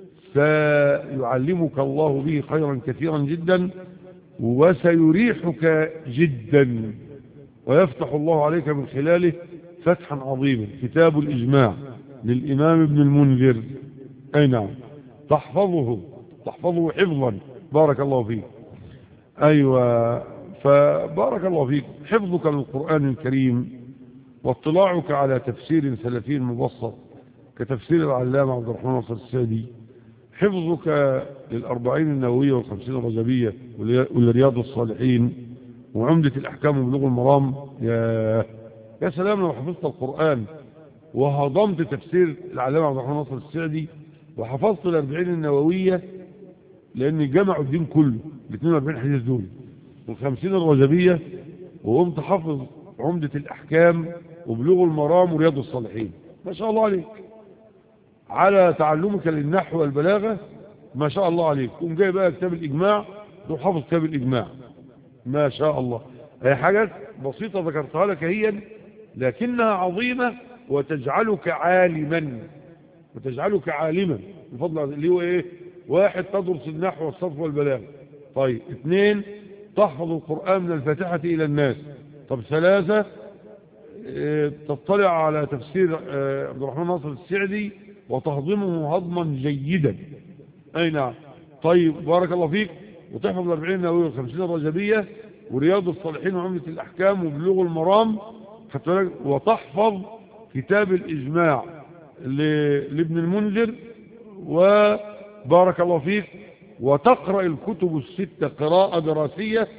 سيعلمك الله به خيرا كثيرا جدا، وسيريحك جدا، ويفتح الله عليك من خلاله فتحا عظيما. كتاب الإجماع للإمام ابن المنذر، أي نعم، تحفظه تحفظه حفظا. بارك الله فيك. أيوة، فبارك الله فيك. حفظك للقرآن الكريم واطلاعك على تفسير سلفي مبسط كتفسير العلامة عبد الرحمن ناصر السعدي، حفظك للأربعين النووية والخمسين الرجبية والرياض الصالحين وعمدة الأحكام وبلوغ المرام. يا يا سلام لو حفظت القرآن وهضمت تفسير العلامة عبد الرحمن ناصر السعدي وحفظت الأربعين النووية، لأن جمعوا الدين كله ال اثنين وأربعين حديث دول، والخمسين الرجبية، وقمت حفظ عمدة الأحكام وبلوغ المرام ورياض الصالحين. ما شاء الله عليك على تعلمك للنحو والبلاغة، ما شاء الله عليك. قوم جاي بقى كتاب الإجماع وحفظ كتاب الإجماع، ما شاء الله. هي حاجات بسيطة ذكرتها لك هي، لكنها عظيمة وتجعلك عالما وتجعلك عالما بفضل اللي هو ايه؟ واحد، تدرس النحو والصرف والبلاغة. طيب، اثنين، تحفظ القرآن من الفاتحة إلى الناس. طب، ثلاثة، اه تطلع على تفسير اه عبد الرحمن ناصر السعدي وتهضمه هضما جيدا. أي نعم. طيب، بارك الله فيك. وتحفظ الأربعين النووية والخمسين الرجبية ورياض الصالحين وعمدة الأحكام وبلوغ المرام، وتحفظ كتاب الإجماع لابن المنذر، وبارك الله فيك، وتقرأ الكتب الستة قراءة دراسية،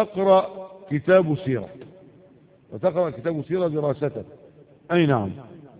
وتقرأ كتاب سيرة وتقرأ كتاب سيرة دراسة. أي نعم.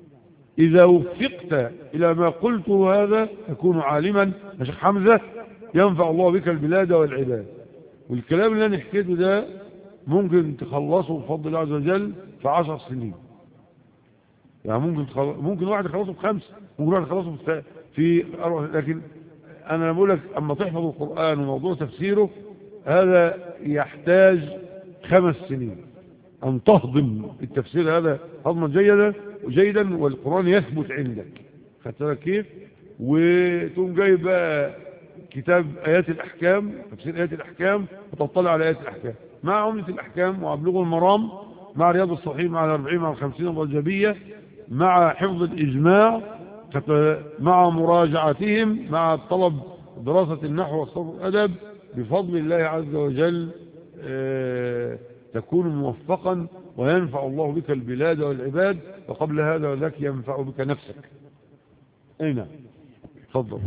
إذا وفقت إلى ما قلته هذا تكون عالما يا شيخ حمزة، ينفع الله بك البلاد والعباد. والكلام اللي أنا حكيته ده ممكن تخلصه بفضل الله عز وجل في عشر سنين. يعني ممكن تخلص ممكن واحد يخلصه في خمسة، ممكن واحد يخلصه في في أربعة. لكن أنا بقول لك أما تحفظ القرآن وموضوع تفسيره هذا يحتاج خمس سنين أن تهضم التفسير هذا هضما جيدا وجيدا والقرآن يثبت عندك. خدت بالك كيف؟ وتقوم جايب بقى كتاب آيات الأحكام، تفسير آيات الأحكام، وتطلع على آيات الأحكام مع عملة الأحكام ومع بلوغ المرام مع رياض الصحيح مع الأربعين مع الخمسين الرجبية مع حفظ الإجماع مع مراجعتهم مع طلب دراسة النحو والصرف والأدب. بفضل الله عز وجل آه تكون موفقا وينفع الله بك البلاد والعباد، وقبل هذا وذاك ينفع بك نفسك. أين تفضل.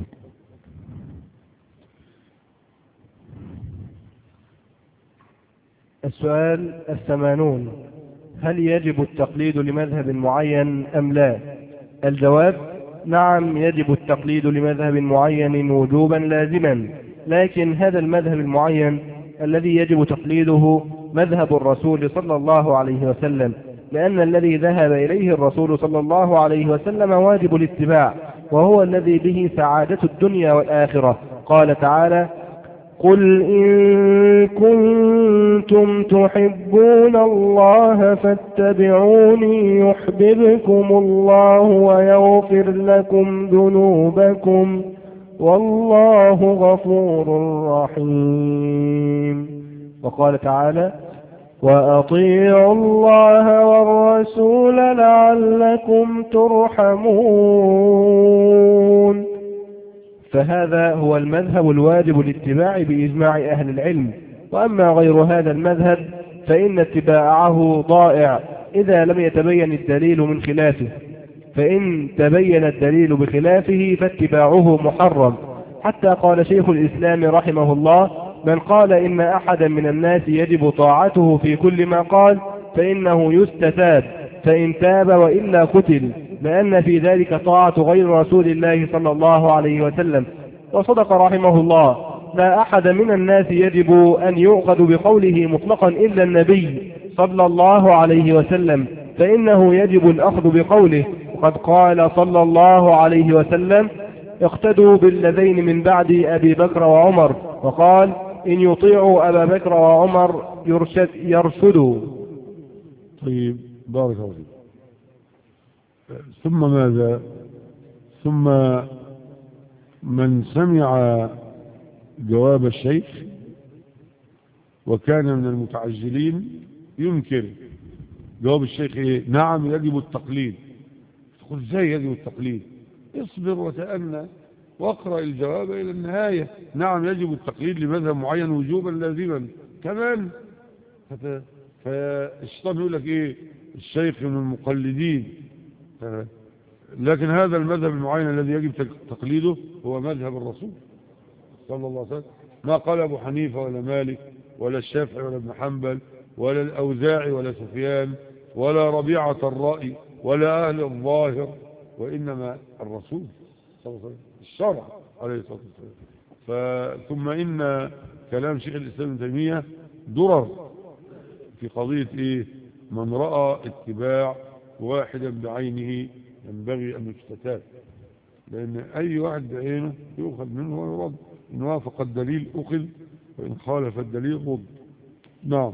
السؤال الثمانون: هل يجب التقليد لمذهب معين أم لا؟ الجواب: نعم، يجب التقليد لمذهب معين وجوبا لازما، لكن هذا المذهب المعين الذي يجب تقليده مذهب الرسول صلى الله عليه وسلم، لأن الذي ذهب إليه الرسول صلى الله عليه وسلم واجب الاتباع، وهو الذي به سعادة الدنيا والآخرة. قال تعالى: قل إن كنتم تحبون الله فاتبعوني يحببكم الله ويغفر لكم ذنوبكم والله غفور رحيم. وقال تعالى: وأطيعوا الله والرسول لعلكم ترحمون. فهذا هو المذهب الواجب الاتباع بإجماع أهل العلم، وأما غير هذا المذهب فإن اتباعه ضائع إذا لم يتبين الدليل من خلافه، فإن تبين الدليل بخلافه فاتباعه محرم. حتى قال شيخ الإسلام رحمه الله: من قال إن أحدا من الناس يجب طاعته في كل ما قال فإنه يستتاب، فإن تاب وإلا قتل، لأن في ذلك طاعة غير رسول الله صلى الله عليه وسلم. وصدق رحمه الله: لا أحد من الناس يجب أن يؤخذ بقوله مطلقا إلا النبي صلى الله عليه وسلم، فإنه يجب الأخذ بقوله، وقد قال صلى الله عليه وسلم: اقتدوا بالذين من بعد أبي بكر وعمر، وقال: إن يطيعوا أبا بكر وعمر يرشد يرشدوا. طيب، بارك الله فيك. ثم ماذا؟ ثم من سمع جواب الشيخ وكان من المتعجلين ينكر جواب الشيخ ايه؟ نعم يجب التقليد. تقول ازاي يجب التقليد؟ اصبر وتأنى واقرأ الجواب الى النهاية. نعم يجب التقليد لمذهب معين وجوبا لازما. كمان فالشيطان يقول لك ايه؟ الشيخ من المقلدين. لكن هذا المذهب المعين الذي يجب تقليده هو مذهب الرسول صلى الله عليه وسلم. ما قال أبو حنيفة ولا مالك ولا الشافعي ولا ابن حنبل ولا الأوزاعي ولا سفيان ولا ربيعة الرأي ولا أهل الظاهر، وإنما الرسول صلى الله عليه وسلم الشرع عليه الصلاة والسلام. ثم إن كلام شيخ الإسلام ابن تيمية درر في قضية إيه؟ من رأى اتباع واحدا بعينه ينبغي أن يستتاب، لأن أي واحد بعينه يؤخذ منه ويرد، إن وافق الدليل أخذ وإن خالف الدليل رد. نعم.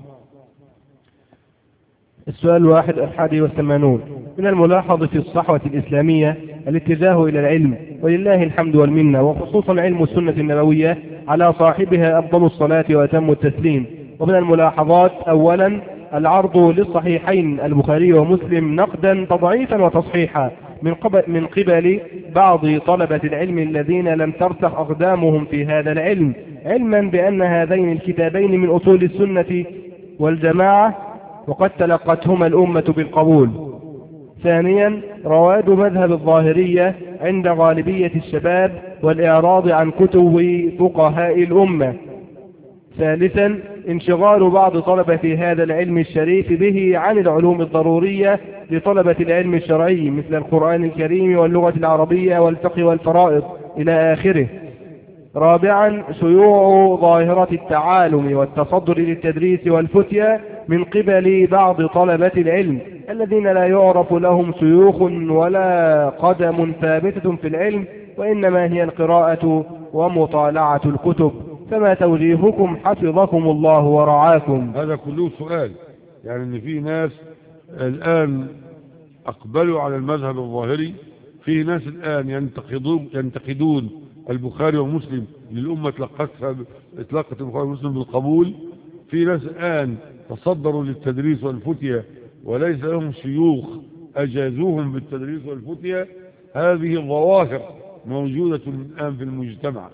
السؤال الواحد الحادي والثمانون: من الملاحظ في الصحوة الإسلامية الاتجاه إلى العلم، ولله الحمد والمنة، وخصوصا علم السنة النبوية على صاحبها أفضل الصلاة وأتم التسليم. ومن الملاحظات: أولا العرض للصحيحين البخاري ومسلم نقدا تضعيفا وتصحيحا من قبل, من قبل بعض طلبة العلم الذين لم ترسخ أقدامهم في هذا العلم، علما بأن هذين الكتابين من أصول السنة والجماعة وقد تلقتهما الأمة بالقبول. ثانيا رواد مذهب الظاهرية عند غالبية الشباب والإعراض عن كتب فقهاء الأمة. ثالثا انشغال بعض طلبة هذا العلم الشريف به عن العلوم الضرورية لطلبة العلم الشرعي مثل القرآن الكريم واللغة العربية والفقه والفرائض إلى آخره. رابعا شيوع ظاهرة التعالم والتصدر للتدريس والفتيا من قبل بعض طلبة العلم الذين لا يعرف لهم شيوخ ولا قدم ثابتة في العلم، وإنما هي القراءة ومطالعة الكتب. فما توجيهكم حفظكم الله ورعاكم؟ هذا كله سؤال، يعني ان في ناس الآن أقبلوا على المذهب الظاهري، في ناس الآن ينتقدون ينتقدون البخاري ومسلم للأمة تلقتها اطلاقة البخاري ومسلم بالقبول، في ناس الآن تصدروا للتدريس والفتية وليس لهم شيوخ أجازوهم بالتدريس والفتية. هذه الظواهر موجودة الآن في المجتمع،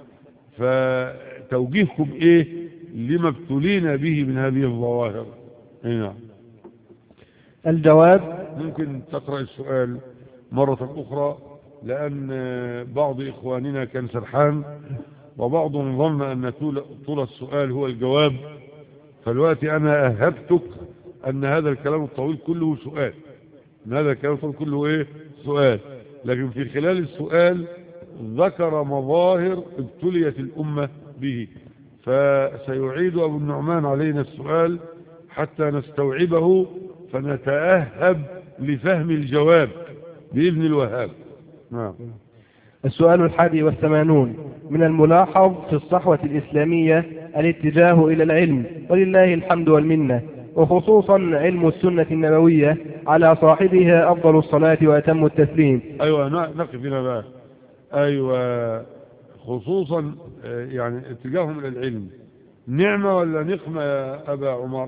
فتوجيهكم إيه لما ابتلينا به من هذه الظواهر؟ هنا الجواب: ممكن تقرأ السؤال مرة أخرى، لأن بعض إخواننا كان سرحان وبعضهم ظن أن طول السؤال هو الجواب، فالوقت أنا أهبتك أن هذا الكلام الطويل كله سؤال، أن هذا الكلام الطويل كله إيه؟ سؤال. لكن في خلال السؤال ذكر مظاهر ابتليت الأمة به، فسيعيد أبو النعمان علينا السؤال حتى نستوعبه فنتأهب لفهم الجواب بإذن الوهاب. نعم. السؤال الحادي والثمانون: من الملاحظ في الصحوة الإسلامية الاتجاه إلى العلم، ولله الحمد والمنة، وخصوصا علم السنة النبوية، على صاحبها أفضل الصلاة وأتم التسليم. أيوة نقف هنا بقى. أيوة خصوصا يعني اتجاههم إلى العلم نعمة ولا نقمة يا أبا عمر؟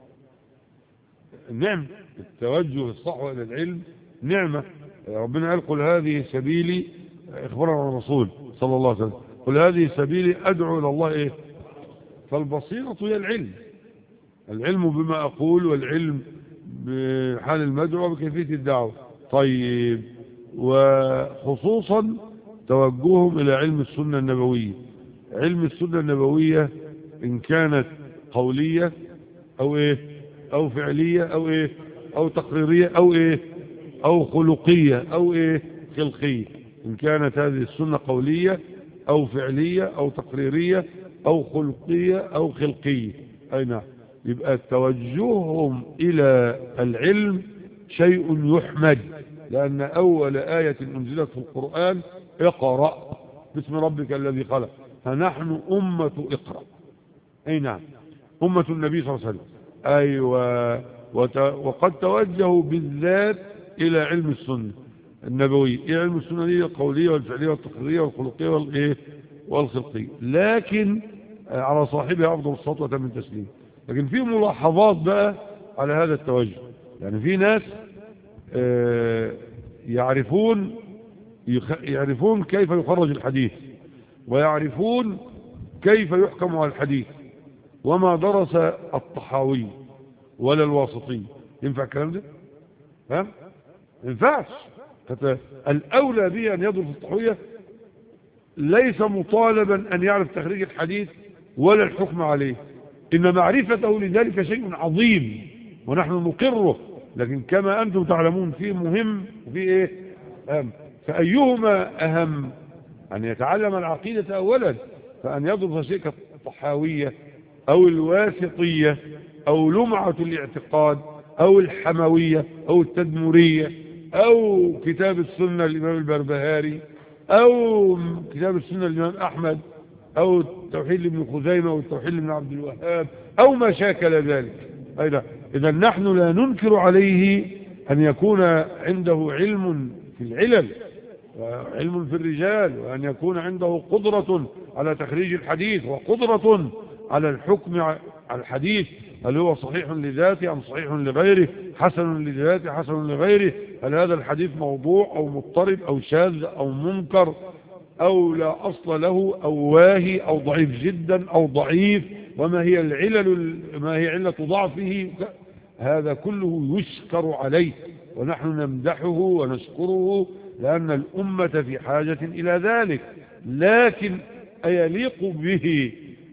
نعمة. التوجه الصحوة إلى العلم نعمة. ربنا قال: قل هذه سبيلي، إخبارا عن الرسول صلى الله عليه وسلم، قل هذه سبيلي أدعو إلى الله. إيه؟ فالبصيرة هي العلم، العلم بما أقول والعلم بحال المدعو وبكيفية الدعوة. طيب، وخصوصا توجههم إلى علم السنة النبوية. علم السنة النبوية إن كانت قولية أو إيه أو فعلية أو إيه أو تقريرية أو إيه أو خلقية أو إيه خلقية، إن كانت هذه السنة قولية أو فعلية أو تقريرية أو خلقية أو خلقية، أي نعم، يبقى توجههم إلى العلم شيء يحمد، لأن أول آية أنزلت في القرآن: اقرأ باسم ربك الذي خلق، فنحن أمة اقرأ. أي نعم، أمة النبي صلى الله عليه وسلم. أيوة، وقد توجهوا بالذات إلى علم السنة النبوية. إيه علم السنة دي؟ القولية والفعلية والتقريرية والخلقية والإيه والخلقية، لكن على صاحبها أفضل الصلاة وأتم التسليم. لكن في ملاحظات بقى على هذا التوجه. يعني في ناس يعرفون يعرفون كيف يخرج الحديث، ويعرفون كيف يحكم على الحديث، وما درس الطحاوي ولا الواسطي. ينفع الكلام ده؟ ها؟ ينفعش. الأولى به أن يدرس الطحاوية ليس مطالبا أن يعرف تخريج الحديث ولا الحكم عليه، إن معرفته لذلك شيء عظيم ونحن نقره، لكن كما أنتم تعلمون فيه مهم وفيه إيه أهم. فأيهما أهم؟ أن يتعلم العقيدة أولا، فأن يدرس شيء كالطحاوية أو الواسطية أو لمعة الاعتقاد أو الحموية أو التدمرية أو كتاب السنة الإمام البربهاري أو كتاب السنة الإمام أحمد أو التوحيد لابن خزيمة أو التوحيد لابن عبد الوهاب أو ما شاكل ذلك. أيضا إذا نحن لا ننكر عليه أن يكون عنده علم في العلل وعلم في الرجال، وأن يكون عنده قدرة على تخريج الحديث وقدرة على الحكم على الحديث، هل هو صحيح لذاته أم صحيح لغيره، حسن لذاته حسن لغيره، هل هذا الحديث موضوع أو مضطرب أو شاذ أو منكر أو لا أصل له أو واهي أو ضعيف جدا أو ضعيف، وما هي العلل ما هي علة ضعفه. هذا كله يشكر عليه ونحن نمدحه ونشكره، لأن الأمة في حاجة إلى ذلك. لكن أيليق به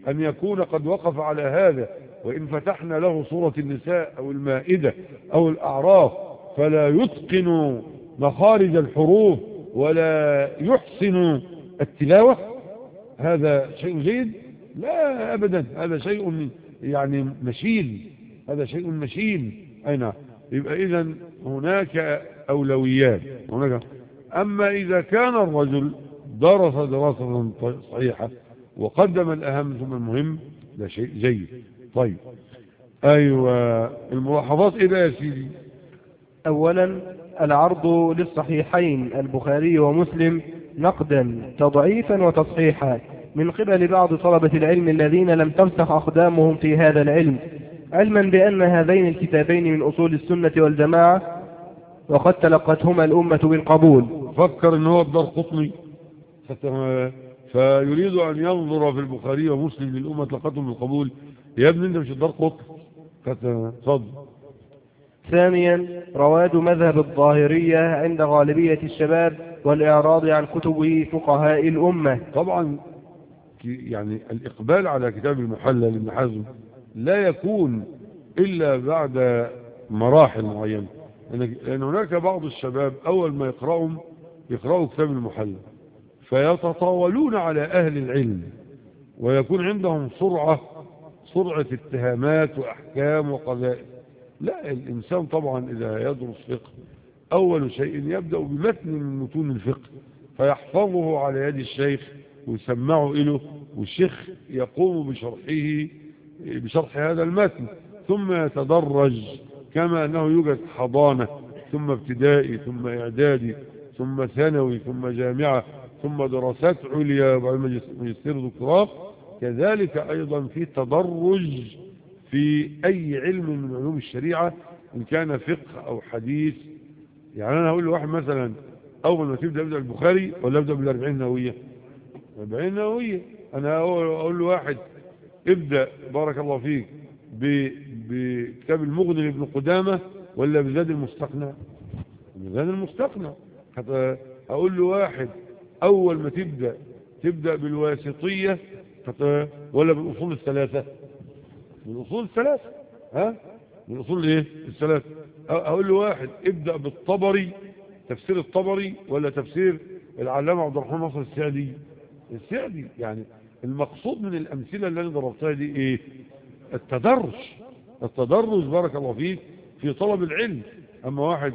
أن يكون قد وقف على هذا، وإن فتحنا له سورة النساء أو المائدة أو الأعراف فلا يتقن مخارج الحروف ولا يحسن التلاوة، هذا شيء جيد؟ لا أبدا، هذا شيء يعني مشين، هذا شيء مشين. أين يبقى إذن هناك أولويات هناك. أما إذا كان الرجل درس دراسة صحيحة وقدم الأهم ثم المهم، ده شيء جيد. طيب أيوة، الملاحظات إيه بقى يا سيدي؟ أولا العرض للصحيحين البخاري ومسلم نقدا تضعيفا وتصحيحا من قبل بعض طلبة العلم الذين لم ترسخ أقدامهم في هذا العلم، علما بأن هذين الكتابين من أصول السنة والجماعة وقد تلقتهما الأمة بالقبول. فكر ان هو الدار قطني فيريد ان ينظر في البخاري ومسلم للأمة تلقتهم بالقبول. يا ابني انت مش الدار قطن. اتفضل. ثانيا رواد مذهب الظاهرية عند غالبية الشباب والإعراض عن كتب فقهاء الأمة. طبعا يعني الإقبال على كتاب المحلى لابن حزم لا يكون إلا بعد مراحل معينة، لأن هناك بعض الشباب أول ما يقرأهم يقرأوا كتاب المحلى فيتطاولون على أهل العلم ويكون عندهم سرعة سرعة اتهامات وأحكام وقضاء. لا، الإنسان طبعا إذا يدرس فقه أول شيء يبدأ بمتن من متون الفقه فيحفظه على يد الشيخ ويسمعه إله، والشيخ يقوم بشرحه بشرح هذا المتن، ثم يتدرج كما أنه يوجد حضانة ثم ابتدائي ثم إعدادي ثم ثانوي ثم جامعة ثم دراسات عليا وبعد ماجستير ودكتوراه، كذلك أيضا في تدرج في أي علم من علوم الشريعة إن كان فقه أو حديث. يعني أنا هقول لواحد مثلا أول ما تبدأ ابدأ البخاري ولا ابدأ بالأربعين النووية؟ الأربعين النووية. أنا أقول لواحد ابدأ بارك الله فيك بكتاب المغني لابن قدامة ولا بزاد المستقنع؟ بزاد المستقنع. حتى أقول له واحد أول ما تبدأ تبدأ بالواسطية ولا بالأصول الثلاثة؟ بالأصول الثلاثة. ها؟ بالأصول إيه؟ الثلاثة. أقول له واحد ابدأ بالطبري تفسير الطبري ولا تفسير العلامة عبد الرحمن ناصر السعدي؟ السعدي. يعني المقصود من الأمثلة اللي أنا ضربتها دي إيه؟ التدرج. التدرج بارك الله فيك في طلب العلم. أما واحد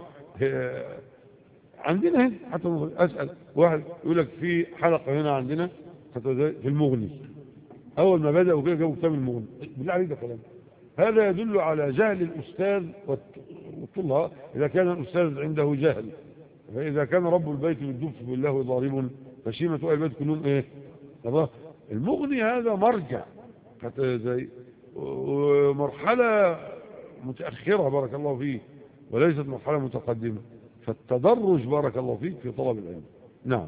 عندنا هنا حتى أسأل واحد يقول لك في حلقة هنا عندنا في المغني، أول ما بدأوا كده جابوا كتاب المغني. بالله عليك ده كلام، هذا يدل على جهل الأستاذ والطلاب. إذا كان الأستاذ عنده جهل، فإذا كان رب البيت بالدف بالله ضارب فشيمة أهل البيت كلهم إيه؟ المغني هذا مرجع زي ومرحلة متأخرة بارك الله فيه وليست مرحلة متقدمة، فالتدرج بارك الله فيك في طلب العلم. نعم.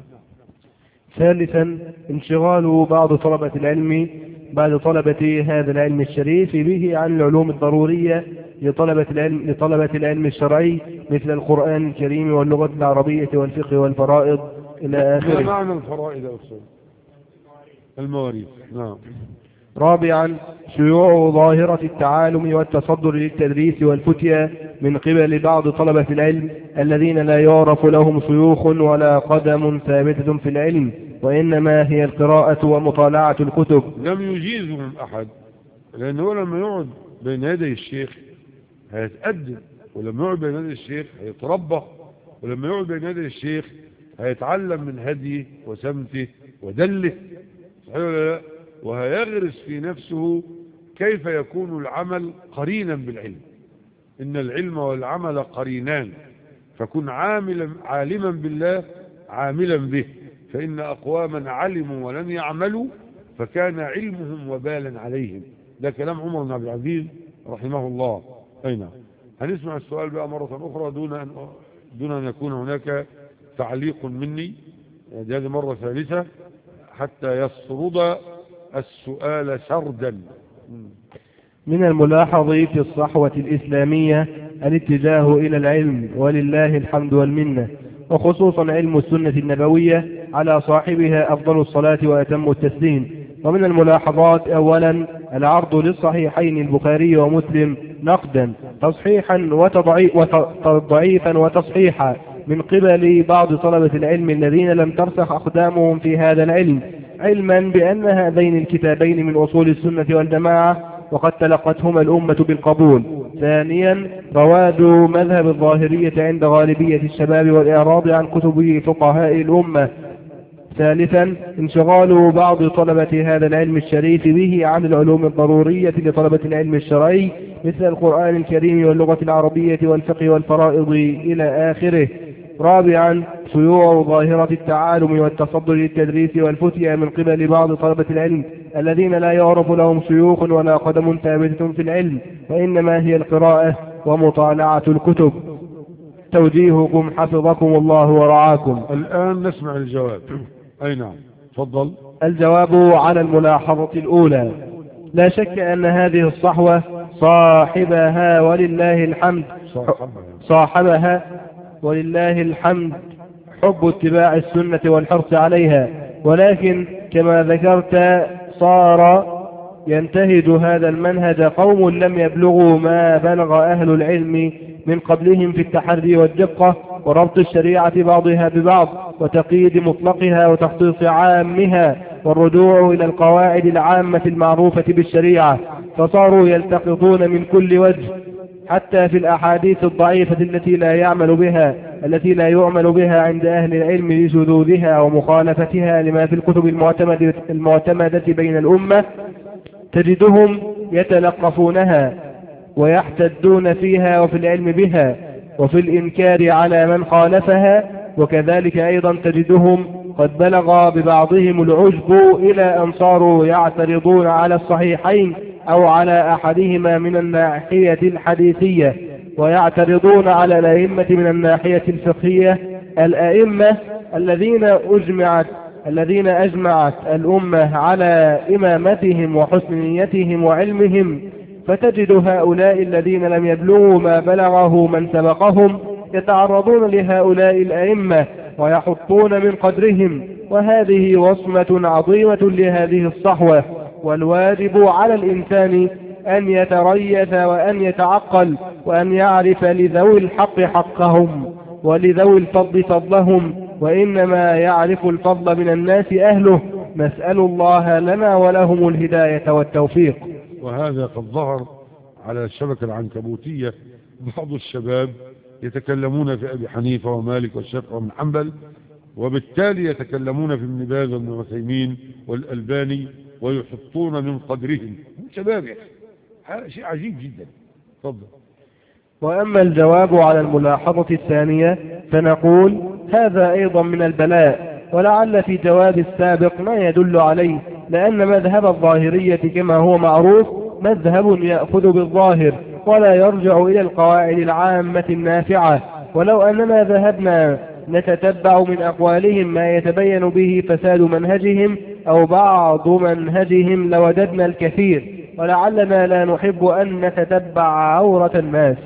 ثالثا انشغال بعض طلبة العلم بعد طلبة هذا العلم الشريف به عن العلوم الضرورية لطلبة العلم, لطلبة العلم الشرعي مثل القرآن الكريم واللغة العربية والفقه والفرائض إلى آخره. ما معنى الفرائض يا أستاذ؟ المواريث. نعم. رابعا شيوع ظاهرة التعالم والتصدر للتدريس والفتيا من قبل بعض طلبة العلم الذين لا يعرف لهم شيوخ ولا قدم ثابتة في العلم، وإنما هي القراءة ومطالعة الكتب. لم يجيزهم أحد، لأنه لما يقعد بين يدي الشيخ هيتأدب، ولما يقعد بين يدي الشيخ هيتربى، ولما يقعد بين يدي الشيخ هيتعلم من هديه وسمته ودله، صحيح ولا لا؟ وهيغرس في نفسه كيف يكون العمل قرينا بالعلم. إن العلم والعمل قرينان، فكن عاملا عالما بالله عاملا به، فإن أقواما علموا ولم يعملوا فكان علمهم وبالا عليهم. ده كلام عمر بن عبد العزيز رحمه الله. أين هنسمع السؤال بقى مرة أخرى دون أن دون أن يكون هناك تعليق مني، هذه مرة ثالثة حتى يسرد السؤال سردا. من الملاحظ في الصحوة الإسلامية الاتجاه إلى العلم ولله الحمد والمنة، وخصوصا علم السنة النبوية على صاحبها أفضل الصلاة وأتم التسليم، ومن الملاحظات أولا العرض للصحيحين البخاري ومسلم نقدا تصحيحا وتضعيفا وتصحيحا من قبل بعض طلبة العلم الذين لم ترسخ أقدامهم في هذا العلم، علما بأن هذين الكتابين من أصول السنة والجماعة وقد تلقتهما الأمة بالقبول. ثانيا رواد مذهب الظاهرية عند غالبية الشباب والإعراض عن كتب فقهاء الأمة. ثالثا انشغال بعض طلبة هذا العلم الشريف به عن العلوم الضرورية لطلبة العلم الشرعي مثل القرآن الكريم واللغة العربية والفقه والفرائض إلى آخره. رابعا شيوع ظاهرة التعالم والتصدر للتدريس والفتية من قبل بعض طلبة العلم الذين لا يعرف لهم شيوخ ولا قدم ثابتة في العلم، وإنما هي القراءة ومطالعة الكتب. توجيهكم حفظكم الله ورعاكم. الآن نسمع الجواب. أي نعم، تفضل. الجواب على الملاحظة الأولى: لا شك أن هذه الصحوة صاحبها ولله الحمد صاحبها ولله الحمد حب اتباع السنة والحرص عليها، ولكن كما ذكرت صار ينتهج هذا المنهج قوم لم يبلغوا ما بلغ أهل العلم من قبلهم في التحري والدقة وربط الشريعة بعضها ببعض وتقييد مطلقها وتخصيص عامها والرجوع إلى القواعد العامة المعروفة بالشريعة، فصاروا يلتقطون من كل وجه حتى في الأحاديث الضعيفة التي لا يعمل بها التي لا يعمل بها عند أهل العلم لشذوذها ومخالفتها لما في الكتب المعتمدة, المعتمدة بين الأمة، تجدهم يتلقفونها ويحتدون فيها وفي العلم بها وفي الإنكار على من خالفها. وكذلك أيضا تجدهم قد بلغ ببعضهم العجب إلى أن صاروا يعترضون على الصحيحين أو على أحدهما من الناحية الحديثية، ويعترضون على الأئمة من الناحية الفقهية، الأئمة الذين أجمعت الذين أجمعت الأمة على إمامتهم وحسن نيتهم وعلمهم. فتجد هؤلاء الذين لم يبلغوا ما بلغه من سبقهم يتعرضون لهؤلاء الأئمة ويحطون من قدرهم، وهذه وصمة عظيمة لهذه الصحوة. والواجب على الإنسان أن يتريث وأن يتعقل وأن يعرف لذوي الحق حقهم ولذوي الفضل فضلهم، وإنما يعرف الفضل من الناس أهله. نسأل الله لنا ولهم الهداية والتوفيق. وهذا قد ظهر على الشبكة العنكبوتية بعض الشباب يتكلمون في أبي حنيفة ومالك والشافعي وابن حنبل، وبالتالي يتكلمون في ابن باز وابن عثيمين والألباني ويحطون من قدرهم شباب. هذا شيء عجيب جدا. تفضل. وأما الجواب على الملاحظة الثانية فنقول هذا أيضا من البلاء، ولعل في جواب السابق ما يدل عليه، لأن مذهب الظاهرية كما هو معروف مذهب يأخذ بالظاهر ولا يرجع إلى القواعد العامة النافعة. ولو أننا ذهبنا نتتبع من أقوالهم ما يتبين به فساد منهجهم أو بعض منهجهم لوجدنا الكثير، ولعلنا لا نحب أن نتتبع عورة الناس.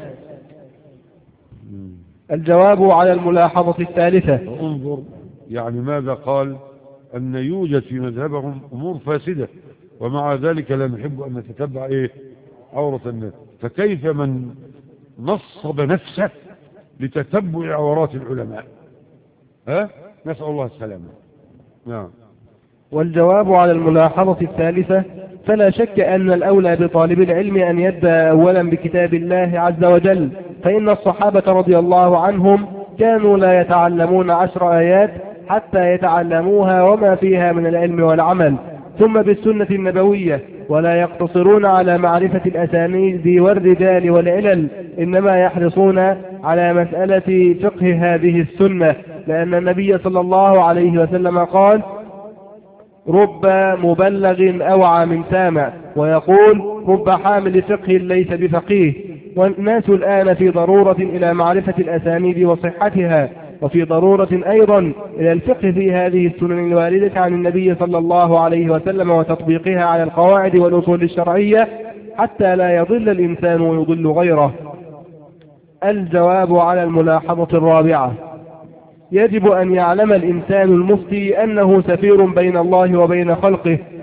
الجواب على الملاحظة الثالثة: انظر يعني ماذا قال؟ أن يوجد في مذهبهم أمور فاسدة، ومع ذلك لا نحب أن نتتبع إيه؟ عورة الناس. فكيف من نصب نفسه لتتبع عورات العلماء؟ ها؟ نسأل الله السلامة. نعم. والجواب على الملاحظة الثالثة: فلا شك أن الأولى بطالب العلم أن يبدأ أولا بكتاب الله عز وجل، فإن الصحابة رضي الله عنهم كانوا لا يتعلمون عشر آيات حتى يتعلموها وما فيها من العلم والعمل، ثم بالسنة النبوية، ولا يقتصرون على معرفة الأسانيد والرجال والعلل، إنما يحرصون على مسألة فقه هذه السنة، لأن النبي صلى الله عليه وسلم قال: رب مبلغ أوعى من سامع، ويقول: رب حامل فقه ليس بفقيه. والناس الآن في ضرورة إلى معرفة الأسانيد وصحتها، وفي ضرورة أيضا إلى الفقه في هذه السنن الواردة عن النبي صلى الله عليه وسلم وتطبيقها على القواعد والأصول الشرعية حتى لا يضل الإنسان ويضل غيره. الجواب على الملاحظة الرابعة: يجب أن يعلم الإنسان المفتي أنه سفير بين الله وبين خلقه،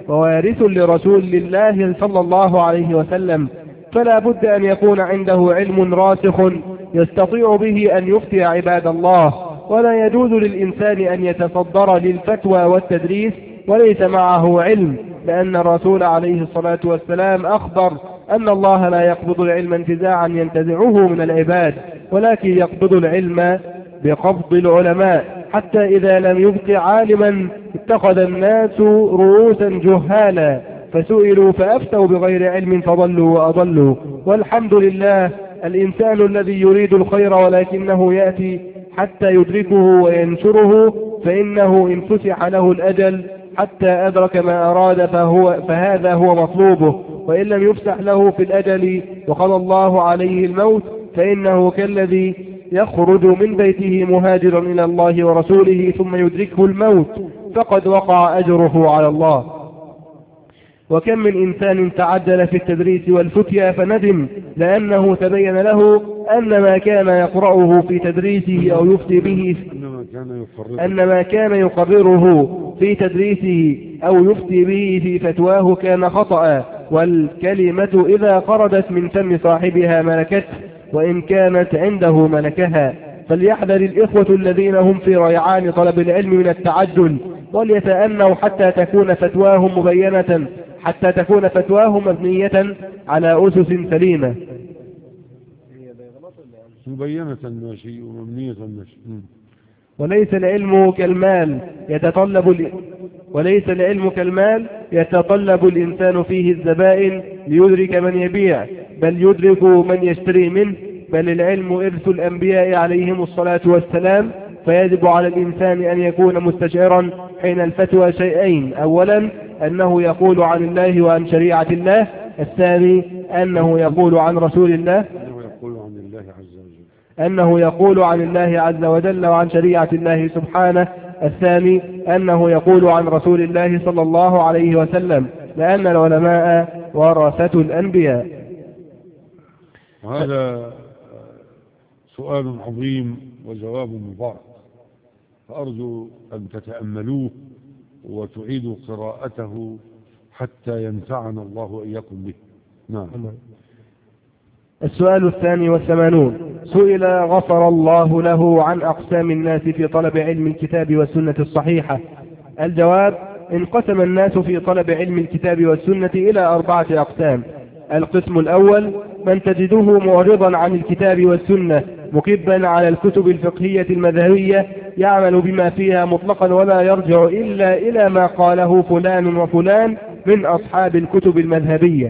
ووارث لرسول الله صلى الله عليه وسلم، فلا بد أن يكون عنده علم راسخ يستطيع به أن يفتي عباد الله، ولا يجوز للإنسان أن يتصدر للفتوى والتدريس وليس معه علم، لأن الرسول عليه الصلاة والسلام أخبر أن الله لا يقبض العلم انتزاعا ينتزعه من العباد، ولكن يقبض العلم بقبض العلماء، حتى إذا لم يبق عالما اتخذ الناس رؤوسا جهالا فسئلوا فأفتوا بغير علم فضلوا وأضلوا. والحمد لله، الإنسان الذي يريد الخير ولكنه يأتي حتى يدركه وينشره، فإنه إن فسح له الأجل حتى أدرك ما أراد فهو فهذا هو مطلوبه، وإن لم يفسح له في الأجل وقضى الله عليه الموت فإنه كالذي يخرج من بيته مهاجرا إلى الله ورسوله ثم يدركه الموت فقد وقع أجره على الله. وكم من إنسان تعجل في التدريس والفتيا فندم، لأنه تبين له أن ما كان يقرأه في تدريسه أو يفتي به أن ما كان يقرره في تدريسه أو يفتي به في فتواه كان خطأ، والكلمة إذا خرجت من فم صاحبها ملكته وإن كانت عنده ملكها. فليحذر الإخوة الذين هم في ريعان طلب العلم من التعجل، وليتأنوا حتى تكون فتواهم مبينة حتى تكون فتواهم مبنية على أسس سليمة. مبينة ماشي ومبنية ماشي. وليس العلم كالمال يتطلب ال... وليس العلم كالمال يتطلب الإنسان فيه الزبائن ليدرك من يبيع، بل يدرك من يشتري منه. بل العلم إرث الأنبياء عليهم الصلاة والسلام، فيجب على الإنسان أن يكون مستشعرا حين الفتوى شيئين: أولا أنه يقول عن الله وعن شريعة الله، الثاني أنه يقول عن رسول الله أنه يقول عن الله عز وجل وعن شريعة الله سبحانه، الثاني أنه يقول عن رسول الله صلى الله عليه وسلم، لأن العلماء ورثة الأنبياء. وهذا سؤال عظيم وجواب مبارك، فأرجو أن تتأملوه وتعيدوا قراءته حتى ينفعنا الله وإياكم به. نعم. السؤال الثاني والثمانون، سئل غفر الله له عن أقسام الناس في طلب علم الكتاب والسنة الصحيحة. الجواب: انقسم الناس في طلب علم الكتاب والسنة إلى أربعة أقسام. القسم الأول من تجده معرضا عن الكتاب والسنة مكبا على الكتب الفقهية المذهبية يعمل بما فيها مطلقا ولا يرجع إلا إلى ما قاله فلان وفلان من أصحاب الكتب المذهبية.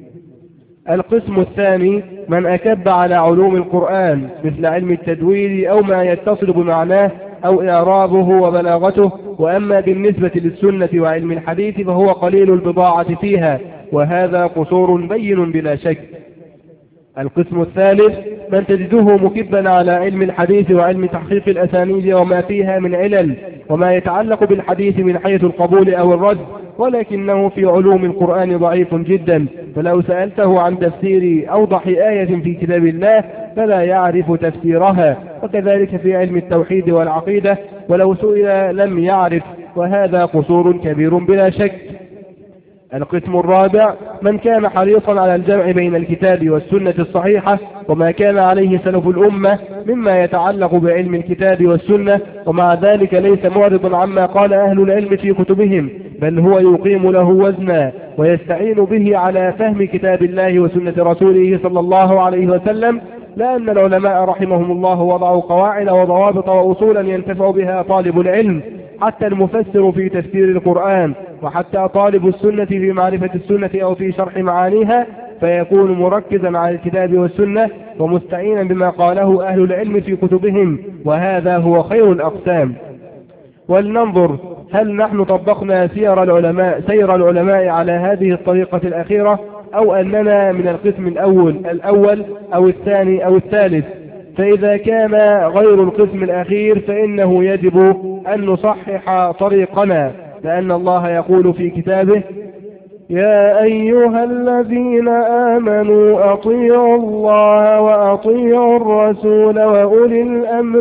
القسم الثاني من أكب على علوم القرآن مثل علم التجويد أو ما يتصل بمعناه أو إعرابه وبلاغته، وأما بالنسبة للسنة وعلم الحديث فهو قليل البضاعة فيها، وهذا قصور بين بلا شك. القسم الثالث من تجده مكبا على علم الحديث وعلم تحقيق الأسانيد وما فيها من علل وما يتعلق بالحديث من حيث القبول أو الرد، ولكنه في علوم القرآن ضعيف جدا، فلو سألته عن تفسير أوضح آية في كتاب الله فلا يعرف تفسيرها، وكذلك في علم التوحيد والعقيدة ولو سئل لم يعرف، وهذا قصور كبير بلا شك. القسم الرابع من كان حريصا على الجمع بين الكتاب والسنة الصحيحة وما كان عليه سلف الأمة مما يتعلق بعلم الكتاب والسنة، ومع ذلك ليس معرضا عما قال أهل العلم في كتبهم، بل هو يقيم له وزنا ويستعين به على فهم كتاب الله وسنة رسوله صلى الله عليه وسلم، لأن العلماء رحمهم الله وضعوا قواعد وضوابط وأصولا ينتفع بها طالب العلم، حتى المفسر في تفسير القرآن، وحتى طالب السنة في معرفة السنة أو في شرح معانيها، فيكون مركزا على الكتاب والسنة ومستعينا بما قاله أهل العلم في كتبهم، وهذا هو خير الأقسام. ولننظر هل نحن طبقنا سير العلماء سير العلماء على هذه الطريقة الأخيرة، أو أننا من القسم الأول الأول أو الثاني أو الثالث. فإذا كان غير القسم الأخير فإنه يجب أن نصحح طريقنا، لأن الله يقول في كتابه: يا أيها الذين آمنوا أطيعوا الله وأطيعوا الرسول وأولي الأمر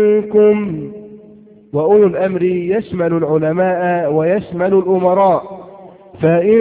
منكم. وأولي الأمر يشمل العلماء ويشمل الأمراء، فإن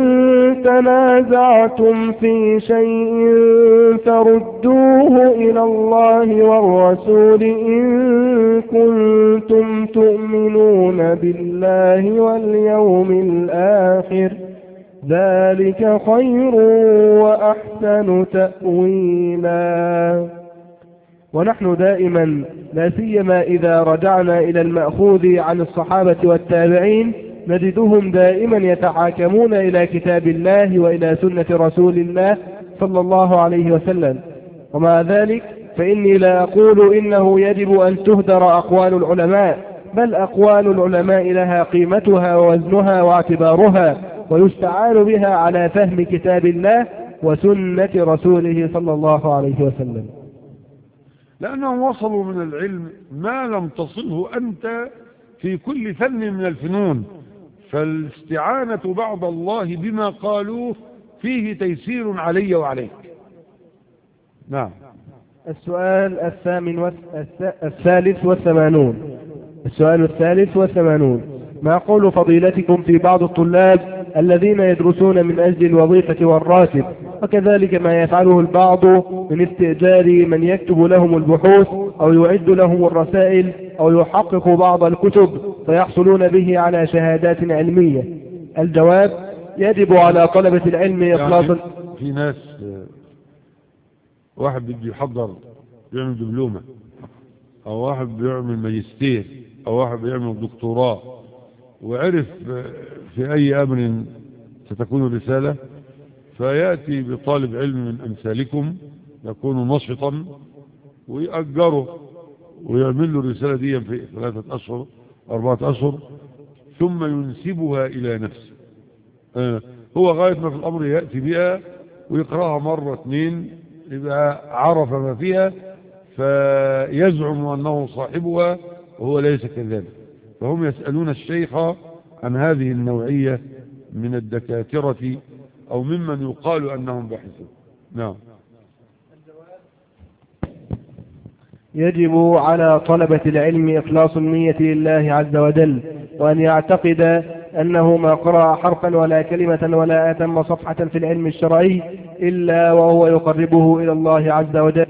تنازعتم في شيء فردوه إلى الله والرسول إن كنتم تؤمنون بالله واليوم الآخر ذلك خير وأحسن تأويلا. ونحن دائما لا سيما إذا رجعنا إلى المأخوذ عن الصحابة والتابعين نجدهم دائما يتحاكمون إلى كتاب الله وإلى سنة رسول الله صلى الله عليه وسلم. ومع ذلك فإني لا أقول إنه يجب أن تهدر أقوال العلماء، بل أقوال العلماء لها قيمتها ووزنها واعتبارها، ويستعان بها على فهم كتاب الله وسنة رسوله صلى الله عليه وسلم، لأنهم وصلوا من العلم ما لم تصله أنت في كل فن من الفنون. فالاستعانة بعد الله بما قالوه فيه تيسير علي وعليك. نعم. السؤال الثامن والث... الثالث والثمانون السؤال الثالث والثمانون ما قول فضيلتكم في بعض الطلاب الذين يدرسون من أجل الوظيفة والراتب، وكذلك ما يفعله البعض من استئجار من يكتب لهم البحوث أو يعد لهم الرسائل أو يحقق بعض الكتب فيحصلون به على شهادات علمية؟ الجواب: يجب على طلبة العلم إخلاص. يعني في ناس واحد بده يحضر بيعمل دبلومة، أو واحد بيعمل ماجستير، أو واحد بيعمل دكتوراه، وعرف في أي أمر ستكون الرسالة، فيأتي بطالب علم من أمثالكم يكون نشطا ويأجره ويعمل له الرسالة دي في ثلاثة أشهر أربعة أشهر ثم ينسبها إلى نفسه. آه هو غاية ما في الأمر يأتي بها ويقرأها مرة اثنين يبقى عرف ما فيها فيزعم أنه صاحبها وهو ليس كذلك. فهم يسألون الشيخ عن هذه النوعية من الدكاترة أو ممن يقال أنهم باحثون. نعم. يجب على طلبة العلم إخلاص النية لله عز وجل، وأن يعتقد أنه ما قرأ حرفا ولا كلمة ولا أتم صفحة في العلم الشرعي إلا وهو يقربه إلى الله عز وجل.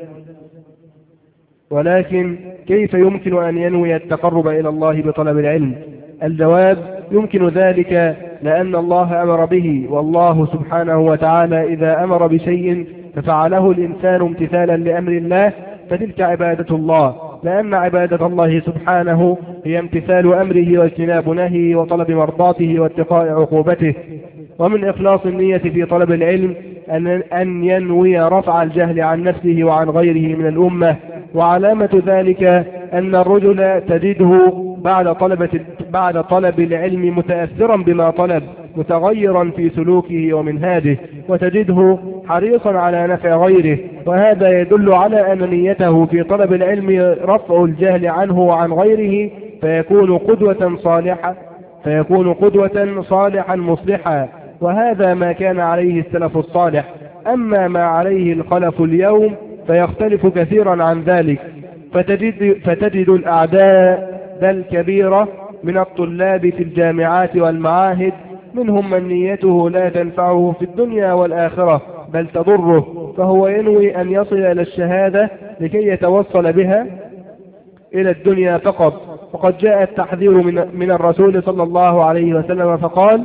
ولكن كيف يمكن أن ينوي التقرب إلى الله بطلب العلم؟ الجواب: يمكن ذلك لأن الله أمر به، والله سبحانه وتعالى إذا أمر بشيء ففعله الإنسان امتثالا لأمر الله فتلك عبادة الله، لأن عبادة الله سبحانه هي امتثال أمره واجتناب نهيه وطلب مرضاته واتقاء عقوبته. ومن إخلاص النية في طلب العلم أن ينوي رفع الجهل عن نفسه وعن غيره من الأمة. وعلامة ذلك أن الرجل تجده بعد طلبة بعد طلب العلم متأثرا بما طلب، متغيرا في سلوكه ومنهاجه، وتجده حريصا على نفع غيره، وهذا يدل على أن نيته في طلب العلم رفع الجهل عنه وعن غيره، فيكون قدوة صالحة فيكون قدوة صالحا مصلحا. وهذا ما كان عليه السلف الصالح. أما ما عليه الخلف اليوم فيختلف كثيرا عن ذلك، فتجد, فتجد الأعداء الكبيرة من الطلاب في الجامعات والمعاهد منهم من نيته لا تنفعه في الدنيا والآخرة بل تضره، فهو ينوي أن يصل إلى الشهادة لكي يتوصل بها إلى الدنيا فقط. وقد جاء التحذير من, من الرسول صلى الله عليه وسلم فقال: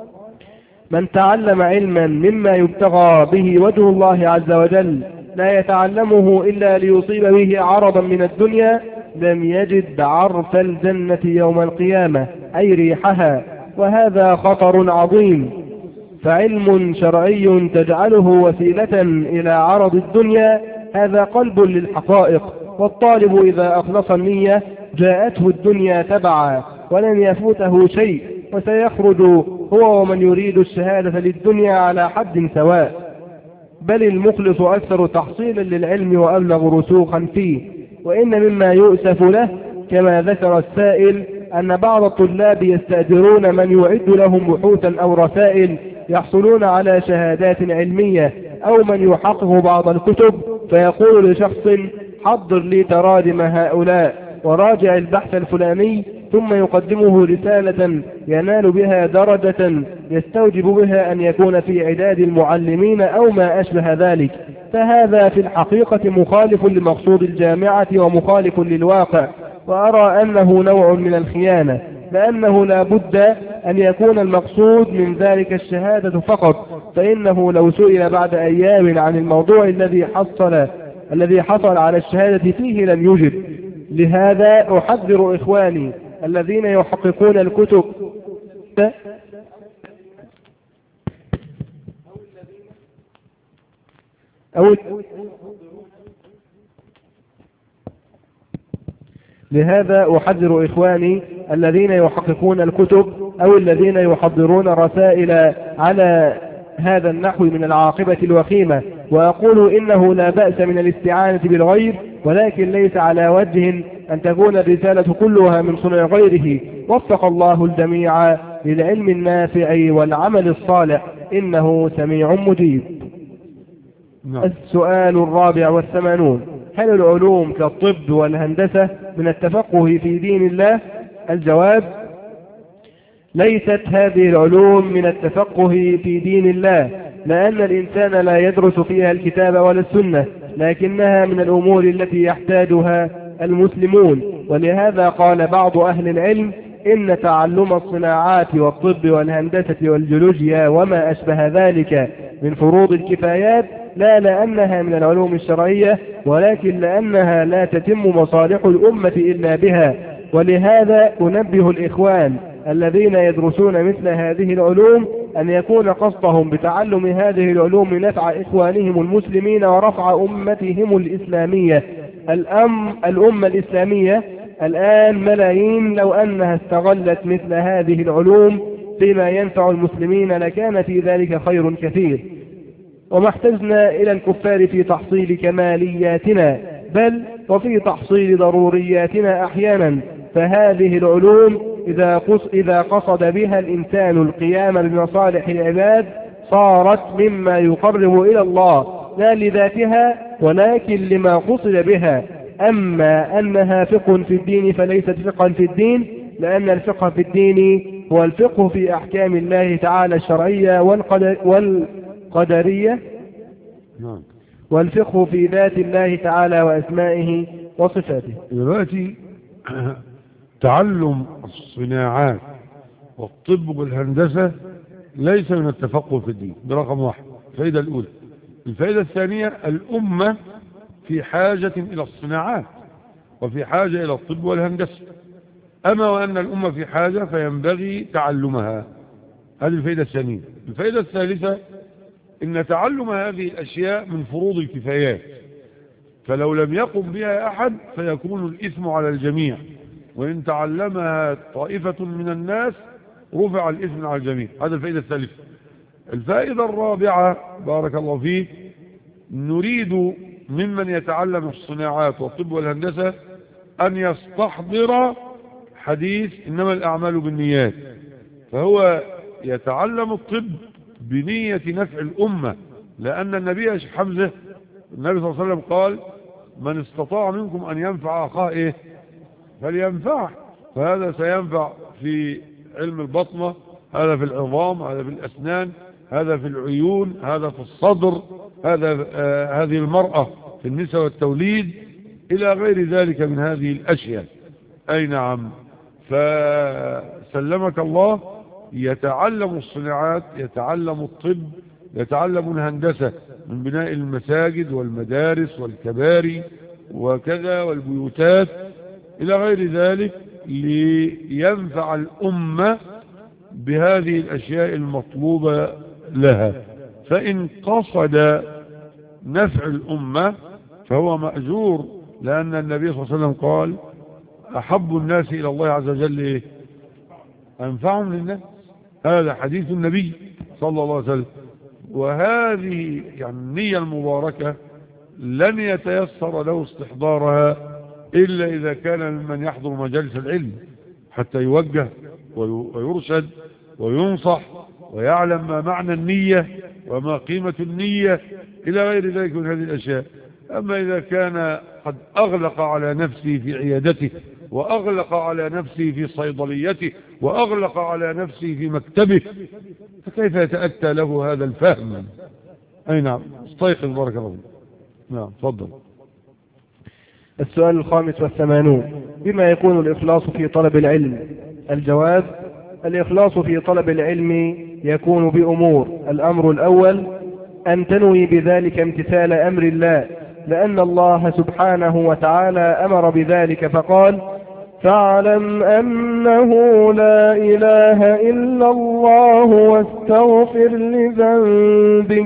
من تعلم علما مما يبتغى به وجه الله عز وجل لا يتعلمه إلا ليصيب به عرضا من الدنيا لم يجد عرف الجنة يوم القيامة، أي ريحها. وهذا خطر عظيم، فعلم شرعي تجعله وسيلة إلى عرض الدنيا هذا قلب للحقائق، والطالب إذا أخلص النية جاءته الدنيا تبعا ولن يفوته شيء، وسيخرج هو ومن يريد الشهادة للدنيا على حد سواء، بل المخلص أكثر تحصيلا للعلم وأبلغ رسوخا فيه. وإن مما يؤسف له كما ذكر السائل أن بعض الطلاب يستأجرون من يعد لهم بحوثا أو رسائل يحصلون على شهادات علمية، أو من يحقق بعض الكتب فيقول لشخص: حضر لي تراجم هؤلاء وراجع البحث الفلاني، ثم يقدمه رسالة ينال بها درجة يستوجب بها أن يكون في عداد المعلمين أو ما أشبه ذلك، فهذا في الحقيقة مخالف لمقصود الجامعة ومخالف للواقع. وأرى أنه نوع من الخيانة، لأنه لا بد أن يكون المقصود من ذلك الشهادة فقط، فإنه لو سئل بعد أيام عن الموضوع الذي حصل الذي حصل على الشهادة فيه لم يجب. لهذا أحذر إخواني الذين يحققون الكتب أو لهذا أحذر إخواني الذين يحققون الكتب أو الذين يحضرون رسائل على هذا النحو من العاقبة الوخيمة، وأقول إنه لا بأس من الاستعانة بالغير، ولكن ليس على وجه أن تكون الرسالة كلها من صنع غيره. وفق الله الجميع للعلم النافع والعمل الصالح، إنه سميع مجيب. نعم. السؤال الرابع والثمانون: هل العلوم كالطب والهندسة من التفقه في دين الله؟ الجواب: ليست هذه العلوم من التفقه في دين الله، لأن الإنسان لا يدرس فيها الكتاب ولا السنة، لكنها من الأمور التي يحتاجها المسلمون. ولهذا قال بعض أهل العلم إن تعلم الصناعات والطب والهندسة والجيولوجيا وما أشبه ذلك من فروض الكفايات، لا لأنها من العلوم الشرعية، ولكن لأنها لا تتم مصالح الأمة إلا بها. ولهذا أنبه الإخوان الذين يدرسون مثل هذه العلوم أن يكون قصدهم بتعلم هذه العلوم نفع إخوانهم المسلمين ورفع أمتهم الإسلامية. الأم الأمة الإسلامية الآن ملايين، لو أنها استغلت مثل هذه العلوم فيما ينفع المسلمين لكان في ذلك خير كثير. وما احتجنا إلى الكفار في تحصيل كمالياتنا، بل وفي تحصيل ضرورياتنا أحيانا. فهذه العلوم إذا إذا قصد بها الإنسان القيام بمصالح العباد صارت مما يقرب إلى الله، لا لذاتها ولكن لما قصد بها. أما أنها فقه في الدين فليست فقها في الدين، لأن الفقه في الدين هو الفقه في أحكام الله تعالى الشرعية والقدر والقدرية، نعم. والفقه في ذات الله تعالى وأسمائه وصفاته. دلوقتي تعلم الصناعات والطب والهندسة ليس من التفقه في الدين، برقم واحد. الفائدة الأولى. الفائدة الثانية: الأمة في حاجة إلى الصناعات وفي حاجة إلى الطب والهندسة، أما وأن الأمة في حاجة فينبغي تعلمها. هذه الفائدة الثانية. الفائدة الثالثة: إن تعلم هذه الأشياء من فروض الكفايات، فلو لم يقم بها أحد فيكون الإثم على الجميع، وإن تعلمها طائفة من الناس رفع الإثم على الجميع. هذا الفائدة الثالثة. الفائدة الرابعة بارك الله فيه: نريد ممن يتعلم الصناعات والطب والهندسة أن يستحضر حديث إنما الأعمال بالنيات، فهو يتعلم الطب بنية نفع الأمة، لأن النبي يا شيخ حمزة النبي صلى الله عليه وسلم قال: من استطاع منكم أن ينفع أخاه إيه فلينفعه. فهذا سينفع في علم البطنة، هذا في العظام، هذا في الأسنان، هذا في العيون، هذا في الصدر، هذا آه هذه المرأة في النساء والتوليد، إلى غير ذلك من هذه الأشياء. أي نعم. فسلمك الله، يتعلم الصناعات، يتعلم الطب، يتعلم الهندسة من بناء المساجد والمدارس والكباري وكذا والبيوتات إلى غير ذلك، لينفع الأمة بهذه الأشياء المطلوبة لها. فإن قصد نفع الأمة فهو مأجور، لأن النبي صلى الله عليه وسلم قال: أحب الناس إلى الله عز وجل أنفعهم للناس. هذا حديث النبي صلى الله عليه وسلم. وهذه يعني النية المباركة لن يتيسر له استحضارها إلا إذا كان ممن يحضر مجالس العلم حتى يوجه ويرشد وينصح ويعلم ما معنى النية وما قيمة النية إلى غير ذلك من هذه الأشياء. أما إذا كان قد أغلق على نفسه في عيادته وأغلق على نفسه في صيدليته وأغلق على نفسه في مكتبه، فكيف يتأتى له هذا الفهم؟ أي نعم، استيقظ بارك الله. نعم تفضل. السؤال الخامس والثمانون: بما يكون الإخلاص في طلب العلم؟ الجواب: الإخلاص في طلب العلم يكون بأمور. الأمر الأول أن تنوي بذلك امتثال أمر الله، لأن الله سبحانه وتعالى أمر بذلك فقال: فاعلم أنه لا إله إلا الله واستغفر لذنبك.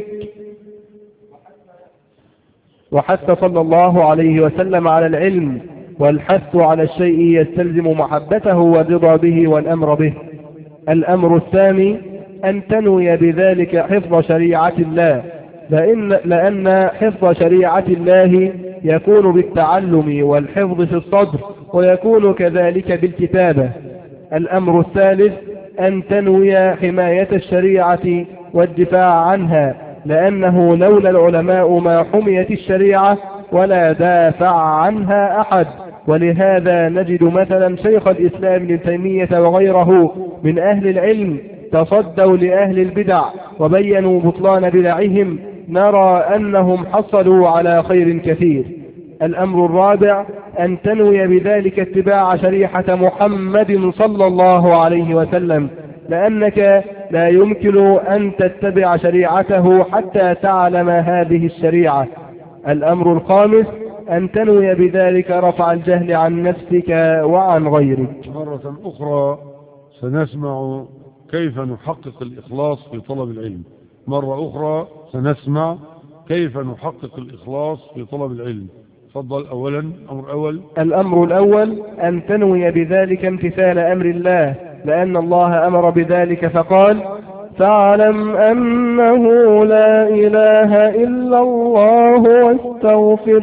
وحث صلى الله عليه وسلم على العلم، والحث على الشيء يستلزم محبته والرضا به والأمر به. الأمر الثاني أن تنوي بذلك حفظ شريعة الله، لأن, لأن حفظ شريعة الله يكون بالتعلم والحفظ في الصدر، ويكون كذلك بالكتابة. الأمر الثالث أن تنوي حماية الشريعة والدفاع عنها، لأنه لولا العلماء ما حميت الشريعة ولا دافع عنها أحد. ولهذا نجد مثلا شيخ الإسلام ابن تيمية وغيره من أهل العلم تصدوا لأهل البدع وبينوا بطلان بدعهم، نرى أنهم حصلوا على خير كثير. الأمر الرابع أن تنوي بذلك اتباع شريعة محمد صلى الله عليه وسلم، لأنك لا يمكن أن تتبع شريعته حتى تعلم هذه الشريعة. الأمر الخامس أن تنوي بذلك رفع الجهل عن نفسك وعن غيرك. مرة أخرى سنسمع كيف نحقق الإخلاص في طلب العلم. مرة أخرى سنسمع كيف نحقق الإخلاص في طلب العلم. تفضل. أولا أمر أول الأمر الأول أن تنوي بذلك امتثال أمر الله، لأن الله أمر بذلك فقال: فاعلم أنه لا إله إلا الله واستغفر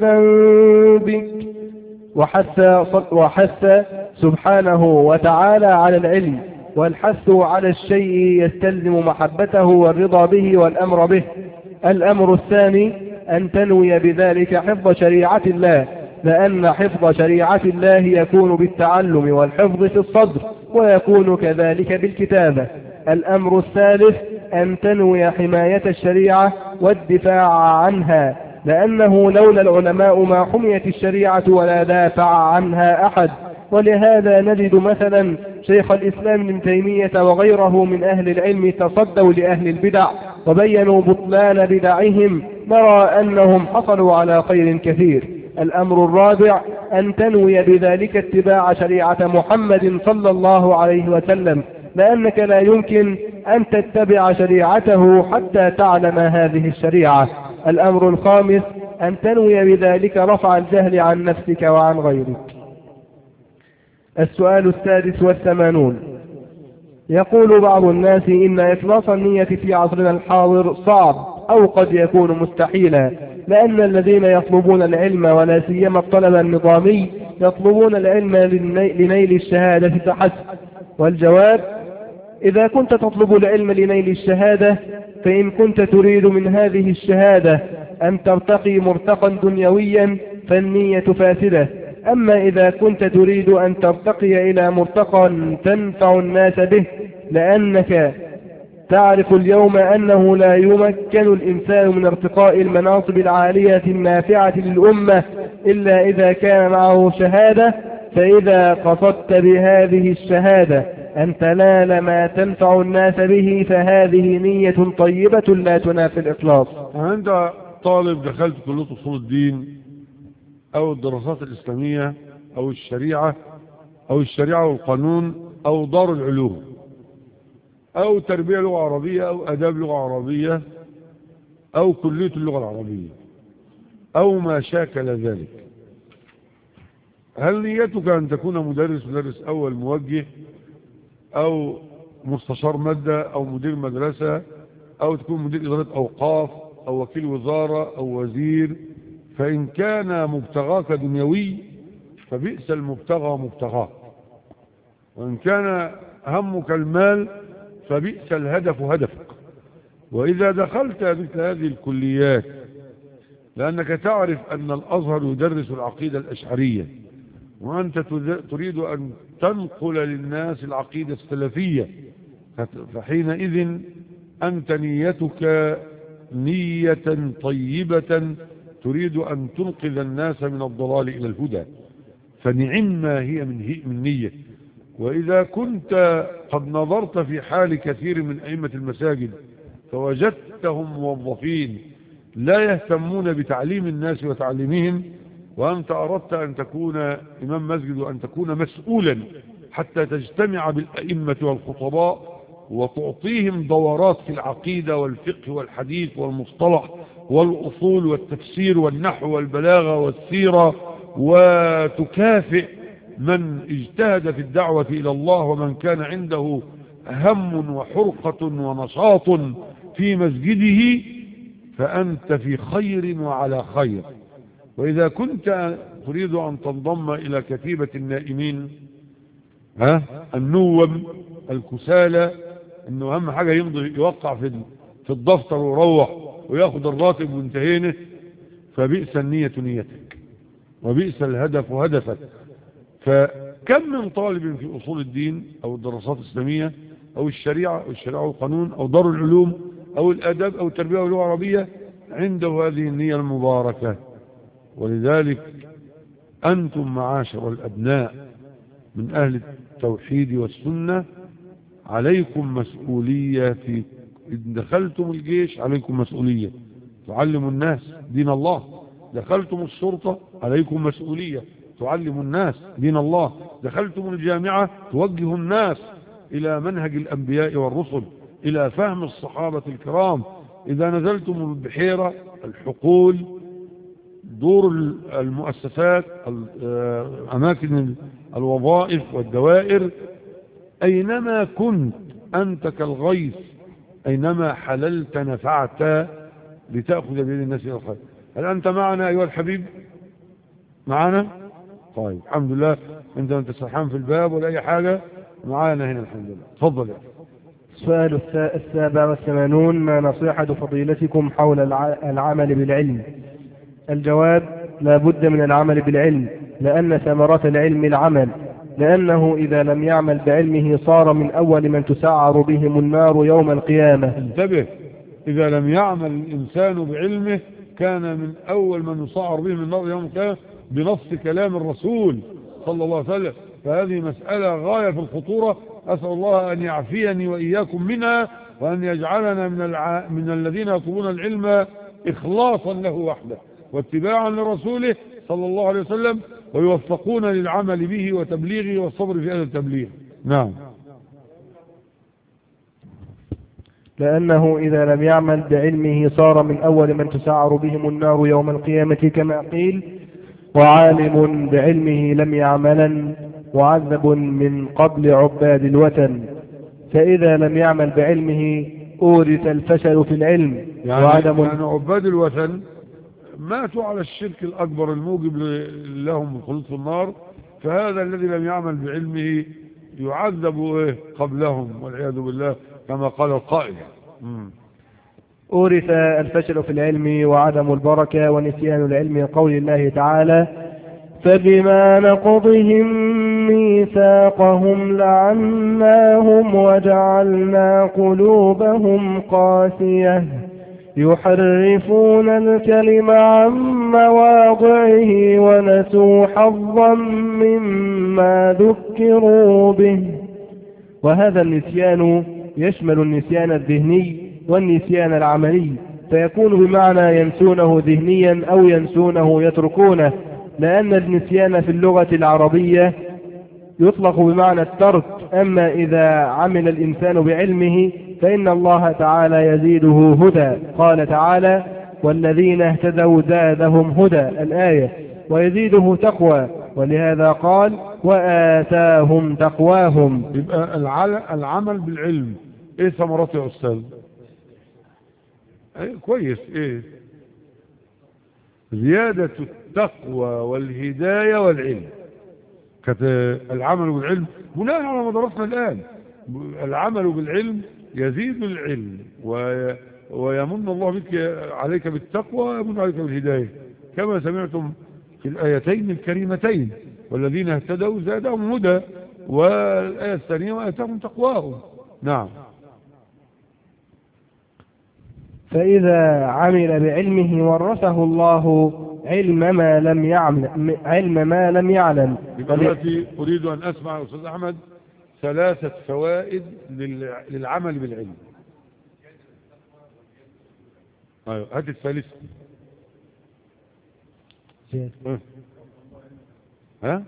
لذنبك. وحث, وحث سبحانه وتعالى على العلم، والحث على الشيء يستلزم محبته والرضا به والأمر به. الأمر الثاني أن تنوي بذلك حفظ شريعة الله، لأن حفظ شريعة الله يكون بالتعلم والحفظ في الصدر، ويكون كذلك بالكتابة. الأمر الثالث أن تنوي حماية الشريعة والدفاع عنها، لأنه لولا العلماء ما حميت الشريعة ولا دافع عنها أحد. ولهذا نجد مثلا شيخ الإسلام ابن تيمية وغيره من أهل العلم تصدوا لأهل البدع وبينوا بطلان بدعهم، نرى أنهم حصلوا على خير كثير. الأمر الرابع أن تنوي بذلك اتباع شريعة محمد صلى الله عليه وسلم، لأنك لا يمكن أن تتبع شريعته حتى تعلم هذه الشريعة. الأمر الخامس أن تنوي بذلك رفع الجهل عن نفسك وعن غيرك. السؤال السادس والثمانون: يقول بعض الناس إن إخلاص النية في عصرنا الحاضر صعب أو قد يكون مستحيلا، لأن الذين يطلبون العلم ولا سيما الطلب النظامي يطلبون العلم لنيل الشهادة فحسب. والجواب: إذا كنت تطلب العلم لنيل الشهادة فإن كنت تريد من هذه الشهادة أن ترتقي مرتقا دنيويا فالنية فاسدة. أما إذا كنت تريد أن ترتقي إلى مرتقى تنفع الناس به، لأنك تعرف اليوم أنه لا يمكن الإنسان من ارتقاء المناصب العالية النافعة للأمة إلا إذا كان معه شهادة، فإذا قصدت بهذه الشهادة أن تنال ما تنفع الناس به فهذه نية طيبة لا تنافي الإخلاص. عند طالب دخلت كلية أصول الدين أو الدراسات الإسلامية أو الشريعة أو الشريعة والقانون أو دار العلوم أو تربية لغة عربية أو أداب لغة عربية أو كلية اللغة العربية أو ما شاكل ذلك، هل نيتك أن تكون مدرس مدرس أول موجه أو مستشار مادة أو مدير مدرسة أو تكون مدير إدارة أوقاف أو وكيل وزارة أو وزير؟ فإن كان مبتغاك دنيوي فبئس المبتغى مبتغاك، وإن كان همك المال فبئس الهدف هدفك. وإذا دخلت مثل هذه الكليات لأنك تعرف أن الأزهر يدرس العقيدة الأشعرية وأنت تريد أن تنقل للناس العقيدة السلفية، فحينئذ أنت نيتك نية طيبة تريد أن تنقذ الناس من الضلال إلى الهدى، فنعم ما هي من, من نية. وإذا كنت قد نظرت في حال كثير من أئمة المساجد فوجدتهم موظفين لا يهتمون بتعليم الناس وتعليمهم، وأنت أردت أن تكون إمام مسجد وأن تكون مسؤولا حتى تجتمع بالأئمة والخطباء وتعطيهم دورات في العقيدة والفقه والحديث والمصطلح والأصول والتفسير والنحو والبلاغة والسيرة، وتكافئ من اجتهد في الدعوة إلى الله ومن كان عنده هم وحرقة ونشاط في مسجده، فأنت في خير وعلى خير. وإذا كنت تريد أن تنضم إلى كتيبة النائمين، ها النوم الكسالى، انه اهم حاجة يمضي يوقع في في الدفتر ويروح وياخد الراتب وانتهينه، فبئس النية نيتك وبئس الهدف هدفك. فكم من طالب في أصول الدين أو الدراسات الإسلامية أو الشريعة أو الشريعة والقانون أو دار العلوم أو الآداب أو التربية واللغة العربية عنده هذه النية المباركة. ولذلك أنتم معاشر الأبناء من أهل التوحيد والسنة عليكم مسؤولية، في إن دخلتم الجيش عليكم مسؤولية تعلموا الناس دين الله، دخلتم الشرطة عليكم مسؤولية تعلموا الناس دين الله، دخلتم الجامعة توجهوا الناس إلى منهج الأنبياء والرسل، إلى فهم الصحابة الكرام، إذا نزلتم البحيرة الحقول دور المؤسسات أماكن الوظائف والدوائر، أينما كنت أنت كالغيث أينما حللت نفعت لتأخذ بيد الناس إلى الخير. هل أنت معنا أيها الحبيب؟ معنا؟ طيب الحمد لله. أنت أنت سرحان في الباب ولا أي حاجة؟ معنا هنا الحمد لله. تفضل. السؤال السابع والثمانون: ما نصيحة فضيلتكم حول العمل بالعلم؟ الجواب: لا بد من العمل بالعلم، لأن ثمرة العلم العمل، لأنه إذا لم يعمل بعلمه صار من أول من تسعر بهم النار يوم القيامة. انتبه، إذا لم يعمل الإنسان بعلمه كان من أول من يسعر بهم النار يوم القيامة بنص كلام الرسول صلى الله عليه وسلم. فهذه مسألة غاية في الخطورة، أسأل الله أن يعفيني وإياكم منها، وأن يجعلنا من, الع... من الذين يطلبون العلم إخلاصا له وحده واتباعا لرسوله صلى الله عليه وسلم، ويوفقون للعمل به وتبليغه والصبر في هذا التبليغ. نعم. لأنه إذا لم يعمل بعلمه صار من أول من تسعر بهم النار يوم القيامة، كما قيل: وعالم بعلمه لم يعملا وعذب من قبل عباد الوثن. فإذا لم يعمل بعلمه أورث الفشل في العلم يعني وعدم يعني عباد الوثن ماتوا على الشرك الأكبر الموجب لهم الخلود في النار، فهذا الذي لم يعمل بعلمه يعذب قبلهم والعياذ بالله كما قال القائل. أورث الفشل في العلم وعدم البركة ونسيان العلم، قول الله تعالى: فبما نقضهم ميثاقهم لعناهم وجعلنا قلوبهم قاسية يحرفون الكلم عن مواضعه ونسوا حظا مما ذكروا به. وهذا النسيان يشمل النسيان الذهني والنسيان العملي، فيكون بمعنى ينسونه ذهنيا أو ينسونه يتركونه، لأن النسيان في اللغة العربية يطلق بمعنى الترك، أما إذا عمل الإنسان بعلمه فإن الله تعالى يزيده هدى. قال تعالى: والذين اهتدوا زادهم هدى، الآية، ويزيده تقوى، ولهذا قال: وآتاهم تقواهم. يبقى العمل بالعلم ايه ثمرته يا أستاذ؟ ايه كويس، ايه؟ زيادة التقوى والهداية والعلم. كانت العمل بالعلم بناء على ما درسنا الآن، العمل بالعلم يزيد العلم ويمن الله بك عليك بالتقوى ويمن عليك بالهداية، كما سمعتم في الآيتين الكريمتين. والذين اهتدوا زادهم هدى، والآية الثانية وآتاهم تقواهم. نعم. فإذا عمل بعلمه ورثه الله علم ما لم يعلم علم ما لم يعلم. دلوقتي أريد أن أسمع يا أستاذ أحمد ثلاثة فوائد للعمل بالعلم. أيوة، هات الثالثة. ها؟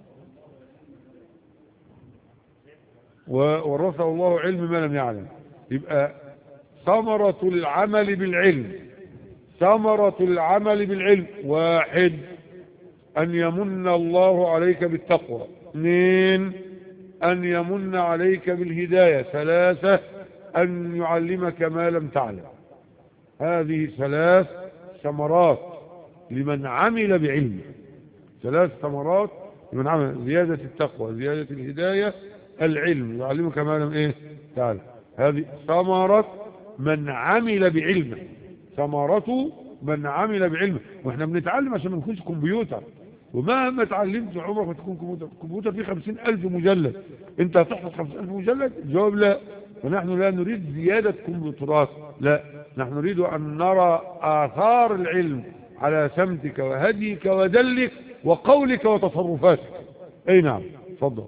وورثه الله علم ما لم يعلم. يبقى ثمرة العمل بالعلم، ثمرة العمل بالعلم: واحد، أن يمن الله عليك بالتقوى. اثنين، أن يمن عليك بالهداية. ثلاثة، أن يعلمك ما لم تعلم. هذه ثلاث ثمرات لمن عمل بعلمه، ثلاث ثمرات لمن عمل: زيادة التقوى، زيادة الهداية، العلم يعلمك ما لم ايه تعلم. هذه ثمرة من عمل بعلمه، ثمرته من عمل بعلمه. واحنا بنتعلم عشان ما نكونش كمبيوتر، ومهما اتعلمت عمرك ما تكون كمبيوتر. الكمبيوتر فيه خمسين ألف مجلد، انت هتحفظ خمسين ألف مجلد؟ الجواب لا. ونحن لا نريد زيادة كمبيوترات، لا، نحن نريد أن نرى آثار العلم على سمتك وهديك ودلك وقولك وتصرفاتك. اي نعم، تفضل.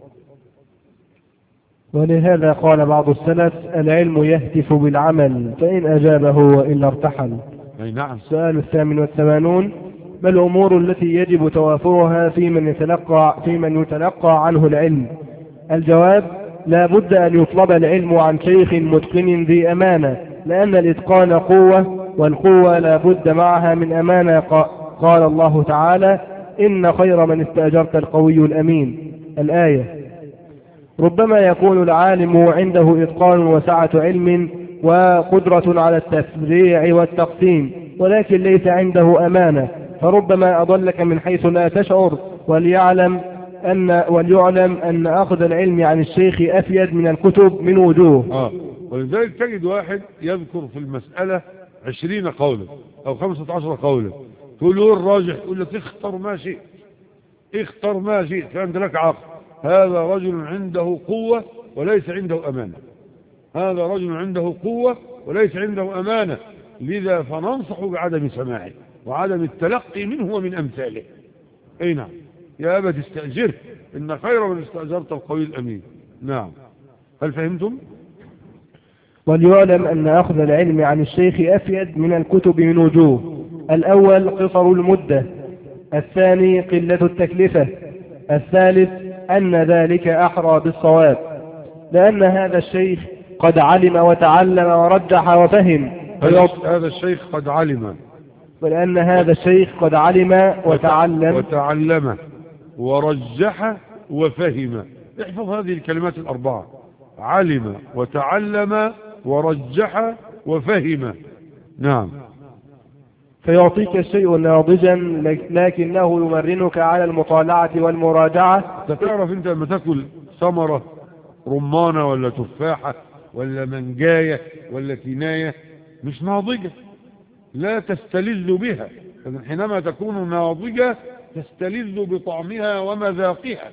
ولهذا قال بعض السلف: العلم يهتف بالعمل، فإن أجابه وإلا ارتحل. اي نعم. السؤال الثامن والثمانون: ما الأمور التي يجب توافرها في من يتلقى, في من يتلقى عنه العلم؟ الجواب: لا بد أن يطلب العلم عن شيخ متقن ذي أمانة، لأن الإتقان قوة، والقوة لا بد معها من أمانة. قال الله تعالى: إن خير من استأجرت القوي الأمين. الآية. ربما يكون العالم عنده إتقان وسعة علم وقدرة على التفريع والتقسيم، ولكن ليس عنده أمانة، فربما أضلك من حيث لا تشعر. وليعلم أن وليعلم أن أخذ العلم عن الشيخ أفيد من الكتب من وجوه. آه. ولذلك تجد واحد يذكر في المسألة عشرين قولا أو خمسة عشر قولا، تقول له الراجح، يقول لك اختر ما شئت، اختر ما شئت، فأنت لك عقل. هذا رجل عنده قوة وليس عنده أمانة، هذا رجل عنده قوة وليس عنده أمانة، لذا فننصح بعدم سماعه وعدم التلقي منه ومن أمثاله. أي نعم. يا أبا تستأجره، إن خير من استأجرت القوي الأمين. نعم. هل فهمتم؟ وليعلم أن أخذ العلم عن الشيخ أفيد من الكتب من وجوه: الأول قصر المدة، الثاني قلة التكلفة، الثالث أن ذلك أحرى بالصواب، لأن هذا الشيخ قد علم وتعلم ورجح وفهم. هذا الشيخ قد علم، ولأن هذا الشيخ قد علم وتعلم وتعلم ورجح وفهم. احفظ هذه الكلمات الأربعة: علم وتعلم ورجح وفهم. نعم. فيعطيك الشيء ناضجا، لكنه يمرنك على المطالعة والمراجعة. تعرف انت لما تاكل ثمرة رمانة ولا تفاحة ولا منجاية ولا تيناية مش ناضجة، لا تستلذ بها، حينما تكون ناضجة تستلذ بطعمها ومذاقها.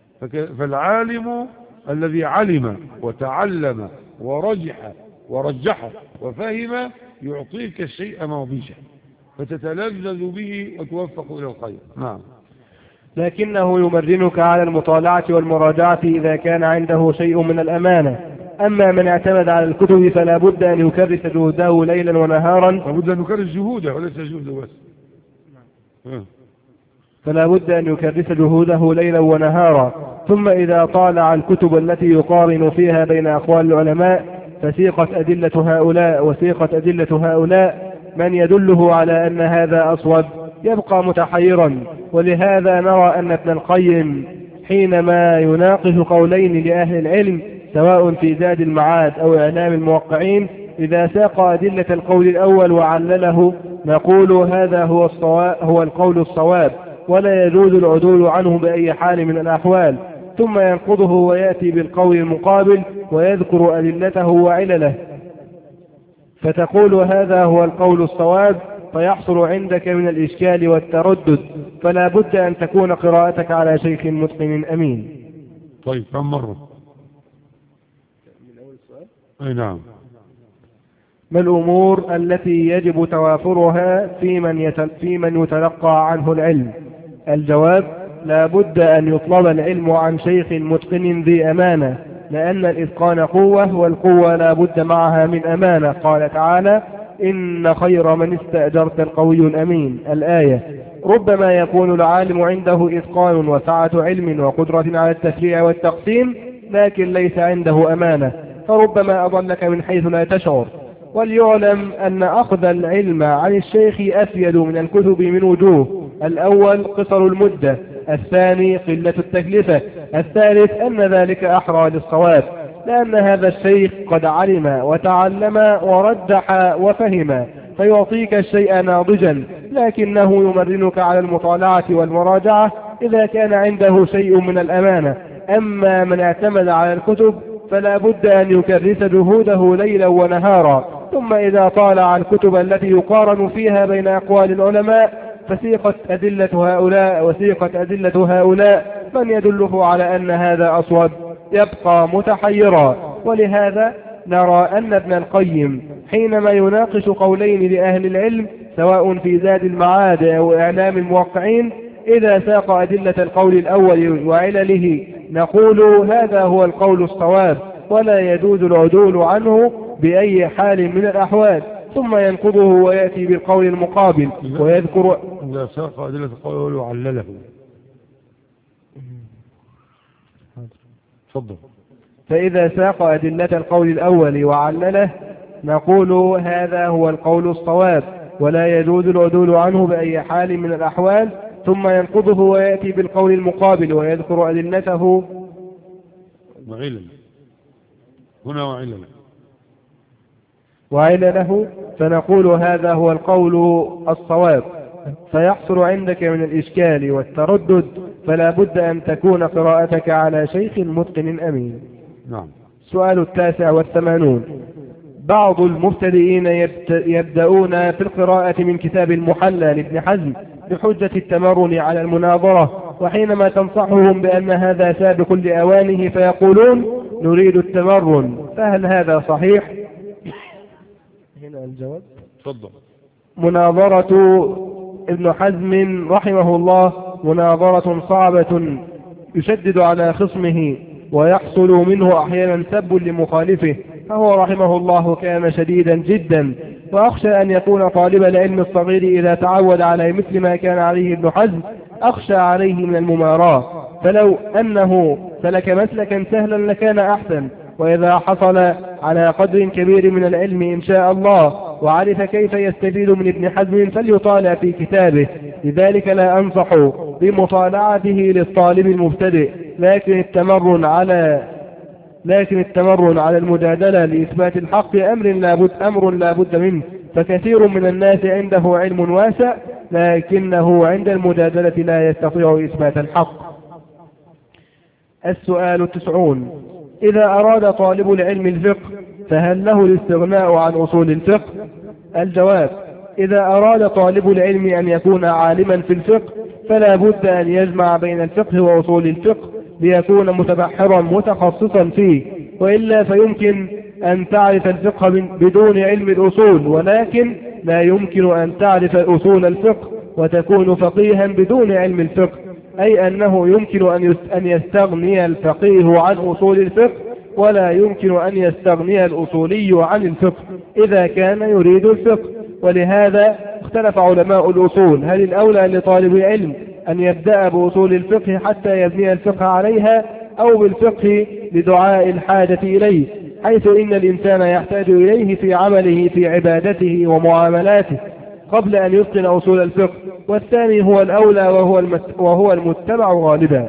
فالعالم الذي علم وتعلم ورجح ورجح وفهم يعطيك الشيء ناضجا، فتتلذذ به وتوفق إلى الخير. نعم. لكنه يمرنك على المطالعة والمراجعة إذا كان عنده شيء من الأمانة. أما من اعتمد على الكتب فلا بد أن يكرس جهده ليلا ونهارا. لا بد أن يكرس جهوده وليس جهده بس. فلا بد أن يكرس جهوده ليلا ونهارا. ثم إذا طالع الكتب التي يقارن فيها بين أقوال العلماء فسيقت أدلة هؤلاء وسيقت أدلة هؤلاء، من يدله على أن هذا أصوب يبقى متحيرا. ولهذا نرى أن ابن القيم حينما يناقش قولين لأهل العلم سواء في زاد المعاد أو إعلام الموقعين، إذا ساق أدلة القول الأول وعلله نقول هذا هو, هو القول الصواب، ولا يجوز العدول عنه بأي حال من الأحوال. ثم ينقضه ويأتي بالقول المقابل ويذكر أدلته وعلله، فتقول هذا هو القول الصواب، فيحصل عندك من الإشكال والتردد. فلا بد أن تكون قراءتك على شيخ متقن أمين. طيب كم مرة؟ من أول السؤال؟ أي نعم. ما الأمور التي يجب توافرها في من, يتل... في من يتلقى عنه العلم؟ الجواب: لا بد أن يطلب العلم عن شيخ متقن ذي أمانة، لأن الإتقان قوة، والقوة لا بد معها من أمانة. قال تعالى: إن خير من استأجرت القوي الأمين. الآية. ربما يكون العالم عنده إتقان وسعة علم وقدرة على التشريع والتقسيم، لكن ليس عنده أمانة، فربما أضلك من حيث لا تشعر. وليعلم أن أخذ العلم عن الشيخ أفيد من الكتب من وجوه: الأول قصر المدة، الثاني قلة التكلفة، الثالث أن ذلك أحرى للصواب، لأن هذا الشيخ قد علم وتعلم وردح وفهم، فيعطيك الشيء ناضجا، لكنه يمرنك على المطالعة والمراجعة إذا كان عنده شيء من الأمانة. أما من اعتمد على الكتب فلا بد أن يكرس جهوده ليلا ونهارا، ثم إذا طالع الكتب التي يقارن فيها بين أقوال العلماء فسيقت أدلة هؤلاء وسيقت أدلة هؤلاء، من يدله على أن هذا أصوب يبقى متحيرا. ولهذا نرى أن ابن القيم حينما يناقش قولين لأهل العلم سواء في زاد المعاد أو إعلام الموقعين، إذا ساق أدلة القول الأول وعلله نقول هذا هو القول الصواب، ولا يجوز العدول عنه بأي حال من الأحوال، ثم ينقضه ويأتي بالقول المقابل ويذكر. إذا ساق أدلة القول وعلله. تفضل. فإذا ساق أدلة القول الأول وعلله نقول هذا هو القول الصواب، ولا يجوز العدول عنه بأي حال من الأحوال، ثم ينقضه ويأتي بالقول المقابل ويذكر أدلته وعلل هنا وعلل وعلله، فنقول هذا هو القول الصواب. فيحصل عندك من الإشكال والتردد، فلا بد أن تكون قراءتك على شيخ متقن أمين. نعم. السؤال التاسع والثمانون. بعض المبتدئين يبدأون في القراءة من كتاب المحلى لابن حزم بحجة التمرن على المناظرة، وحينما تنصحهم بأن هذا سابق لأوانه فيقولون نريد التمرن، فهل هذا صحيح؟ هنا الجواب. تفضل. مناظرة ابن حزم رحمه الله مناظرة صعبة يشدد على خصمه ويحصل منه أحيانا سب لمخالفه، فهو رحمه الله كان شديدا جدا، وأخشى أن يكون طالب العلم الصغير إذا تعود على مثل ما كان عليه ابن حزم أخشى عليه من المماراة، فلو أنه سلك مسلكا سهلا لكان أحسن. وإذا حصل على قدر كبير من العلم إن شاء الله وعرف كيف يستفيد من ابن حزم فليطالع في كتابه، لذلك لا أنصح بمطالعته للطالب المبتدئ، لكن التمرن على لكن التمرن على المجادلة لإثبات الحق أمر لا بد أمر لا بد منه، فكثير من الناس عنده علم واسع لكنه عند المجادلة لا يستطيع إثبات الحق. السؤال التسعون. إذا أراد طالب العلم الفقه فهل له الاستغناء عن أصول الفقه؟ الجواب: إذا أراد طالب العلم أن يكون عالما في الفقه فلا بد أن يجمع بين الفقه وأصول الفقه ليكون متبحرا متخصصا فيه، وإلا فيمكن أن تعرف الفقه بدون علم الأصول، ولكن لا يمكن أن تعرف أصول الفقه وتكون فقيها بدون علم الفقه، أي أنه يمكن أن يستغني الفقيه عن أصول الفقه ولا يمكن أن يستغني الأصولي عن الفقه إذا كان يريد الفقه. ولهذا اختلف علماء الأصول هل الأولى لطالب العلم أن يبدأ بأصول الفقه حتى يبني الفقه عليها، أو بالفقه لدعاء الحاجة إليه، حيث إن الإنسان يحتاج إليه في عمله في عبادته ومعاملاته قبل أن يتقن أصول الفقه، والثاني هو الأولى وهو, وهو المتبع غالبا.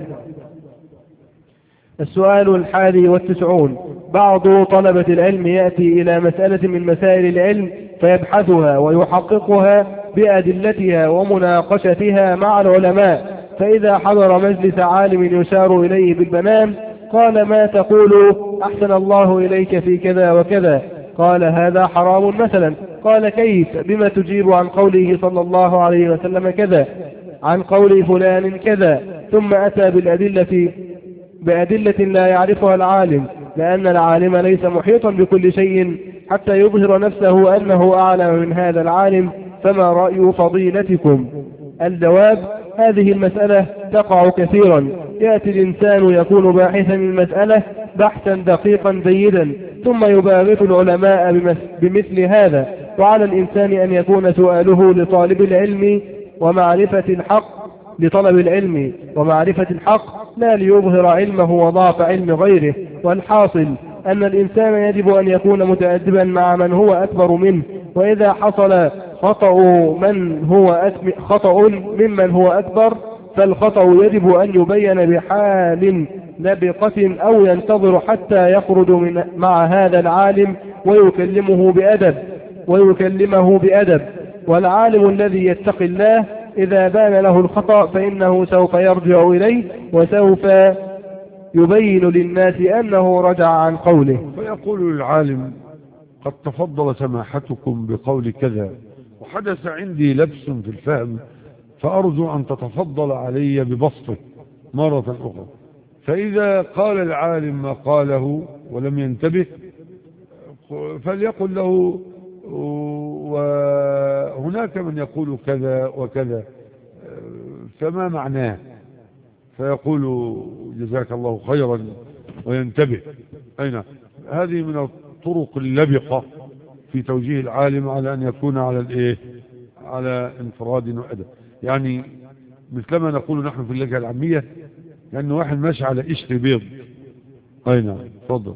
السؤال الحادي والتسعون. بعض طلبة العلم يأتي إلى مسألة من مسائل العلم فيبحثها ويحققها بأدلتها ومناقشتها مع العلماء، فإذا حضر مجلس عالم يشار إليه بالبنان قال ما تقول أحسن الله إليك في كذا وكذا، قال هذا حرام مثلا، قال كيف بما تجيب عن قوله صلى الله عليه وسلم كذا، عن قول فلان كذا، ثم أتى بالأدلة بأدلة لا يعرفها العالم، لأن العالم ليس محيطا بكل شيء حتى يظهر نفسه أنه أعلم من هذا العالم، فما رأي فضيلتكم؟ الجواب: هذه المسألة تقع كثيرا، يأتي الإنسان يكون باحثا المسألة بحثا دقيقا جيدا، ثم يباغت العلماء بمثل هذا، وعلى الإنسان أن يكون سؤاله لطالب العلم ومعرفة الحق لطلب العلم ومعرفة الحق، لا ليظهر علمه وضعف علم غيره. والحاصل أن الإنسان يجب أن يكون متأدبا مع من هو أكبر منه، وإذا حصل خطأ من هو خطأ ممن هو أكبر، فالخطأ يجب أن يبين بحال لبقة أو ينتظر حتى يخرج من مع هذا العالم ويكلمه بأدب ويكلمه بأدب. والعالم الذي يتقي الله إذا بان له الخطأ فإنه سوف يرجع إليه وسوف يبين للناس أنه رجع عن قوله. فيقول للعالم: قد تفضل سماحتكم بقول كذا، وحدث عندي لبس في الفهم، فأرجو أن تتفضل علي ببسطه مرة أخرى. فإذا قال العالم ما قاله ولم ينتبه، فليقل له: وهناك من يقول كذا وكذا، فما معناه؟ فيقول: جزاك الله خيرا، وينتبه. أين هذه من الطرق اللبقة في توجيه العالم على أن يكون على الإيه على انفراد وأدب. يعني مثلما نقول نحن في اللهجة العامية، لأن واحد ماشي على قشر بيض. أين تفضل.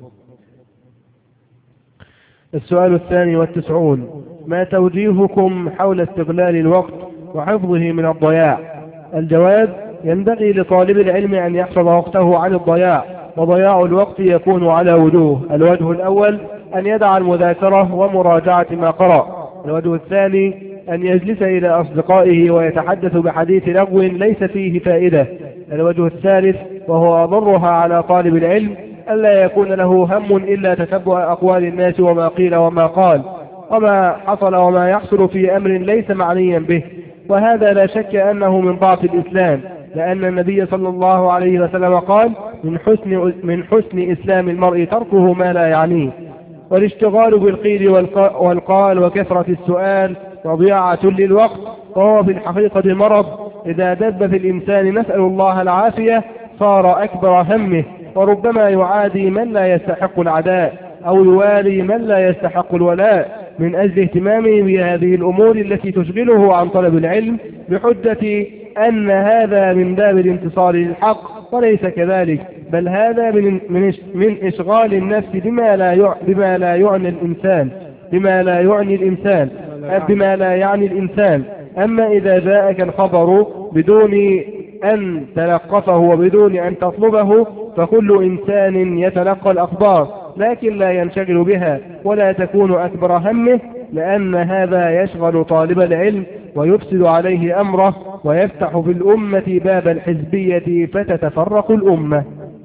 السؤال الثاني والتسعون: ما توجيهكم حول استغلال الوقت وحفظه من الضياع؟ الجواب: ينبغي لطالب العلم أن يحفظ وقته عن الضياع، وضياع الوقت يكون على وجوه. الوجه الأول أن يدع المذاكرة ومراجعة ما قرأ. الوجه الثاني أن يجلس إلى أصدقائه ويتحدث بحديث لغو ليس فيه فائدة. الوجه الثالث وهو أضرها على طالب العلم ألا يكون له هم إلا تتبع أقوال الناس وما قيل وما قال وما حصل وما يحصل في أمر ليس معنيا به، وهذا لا شك أنه من ضعف الإسلام، لأن النبي صلى الله عليه وسلم قال: من حسن, من حسن إسلام المرء تركه ما لا يعنيه. والاشتغال بالقيل والقال وكثرة السؤال وضياعة للوقت، وهو في الحقيقة مرض إذا دب في الإنسان، نسأل الله العافية، صار أكبر همه، وربما يعادي من لا يستحق العداء أو يوالي من لا يستحق الولاء من أجل اهتمامه بهذه الأمور التي تشغله عن طلب العلم، بحجة أن هذا من باب الانتصار للحق، وليس كذلك، بل هذا من, من, من إشغال النفس بما لا بما لا يعني الإنسان بما لا يعني الإنسان بما لا يعني الإنسان. أما إذا جاءك الخبر بدون أن تلقفه وبدون أن تطلبه، فكل إنسان يتلقى الأخبار لكن لا ينشغل بها ولا تكون أكبر همه، لأن هذا يشغل طالب العلم ويفسد عليه أمره ويفتح في الأمة باب الحزبية فتتفرق الأمة.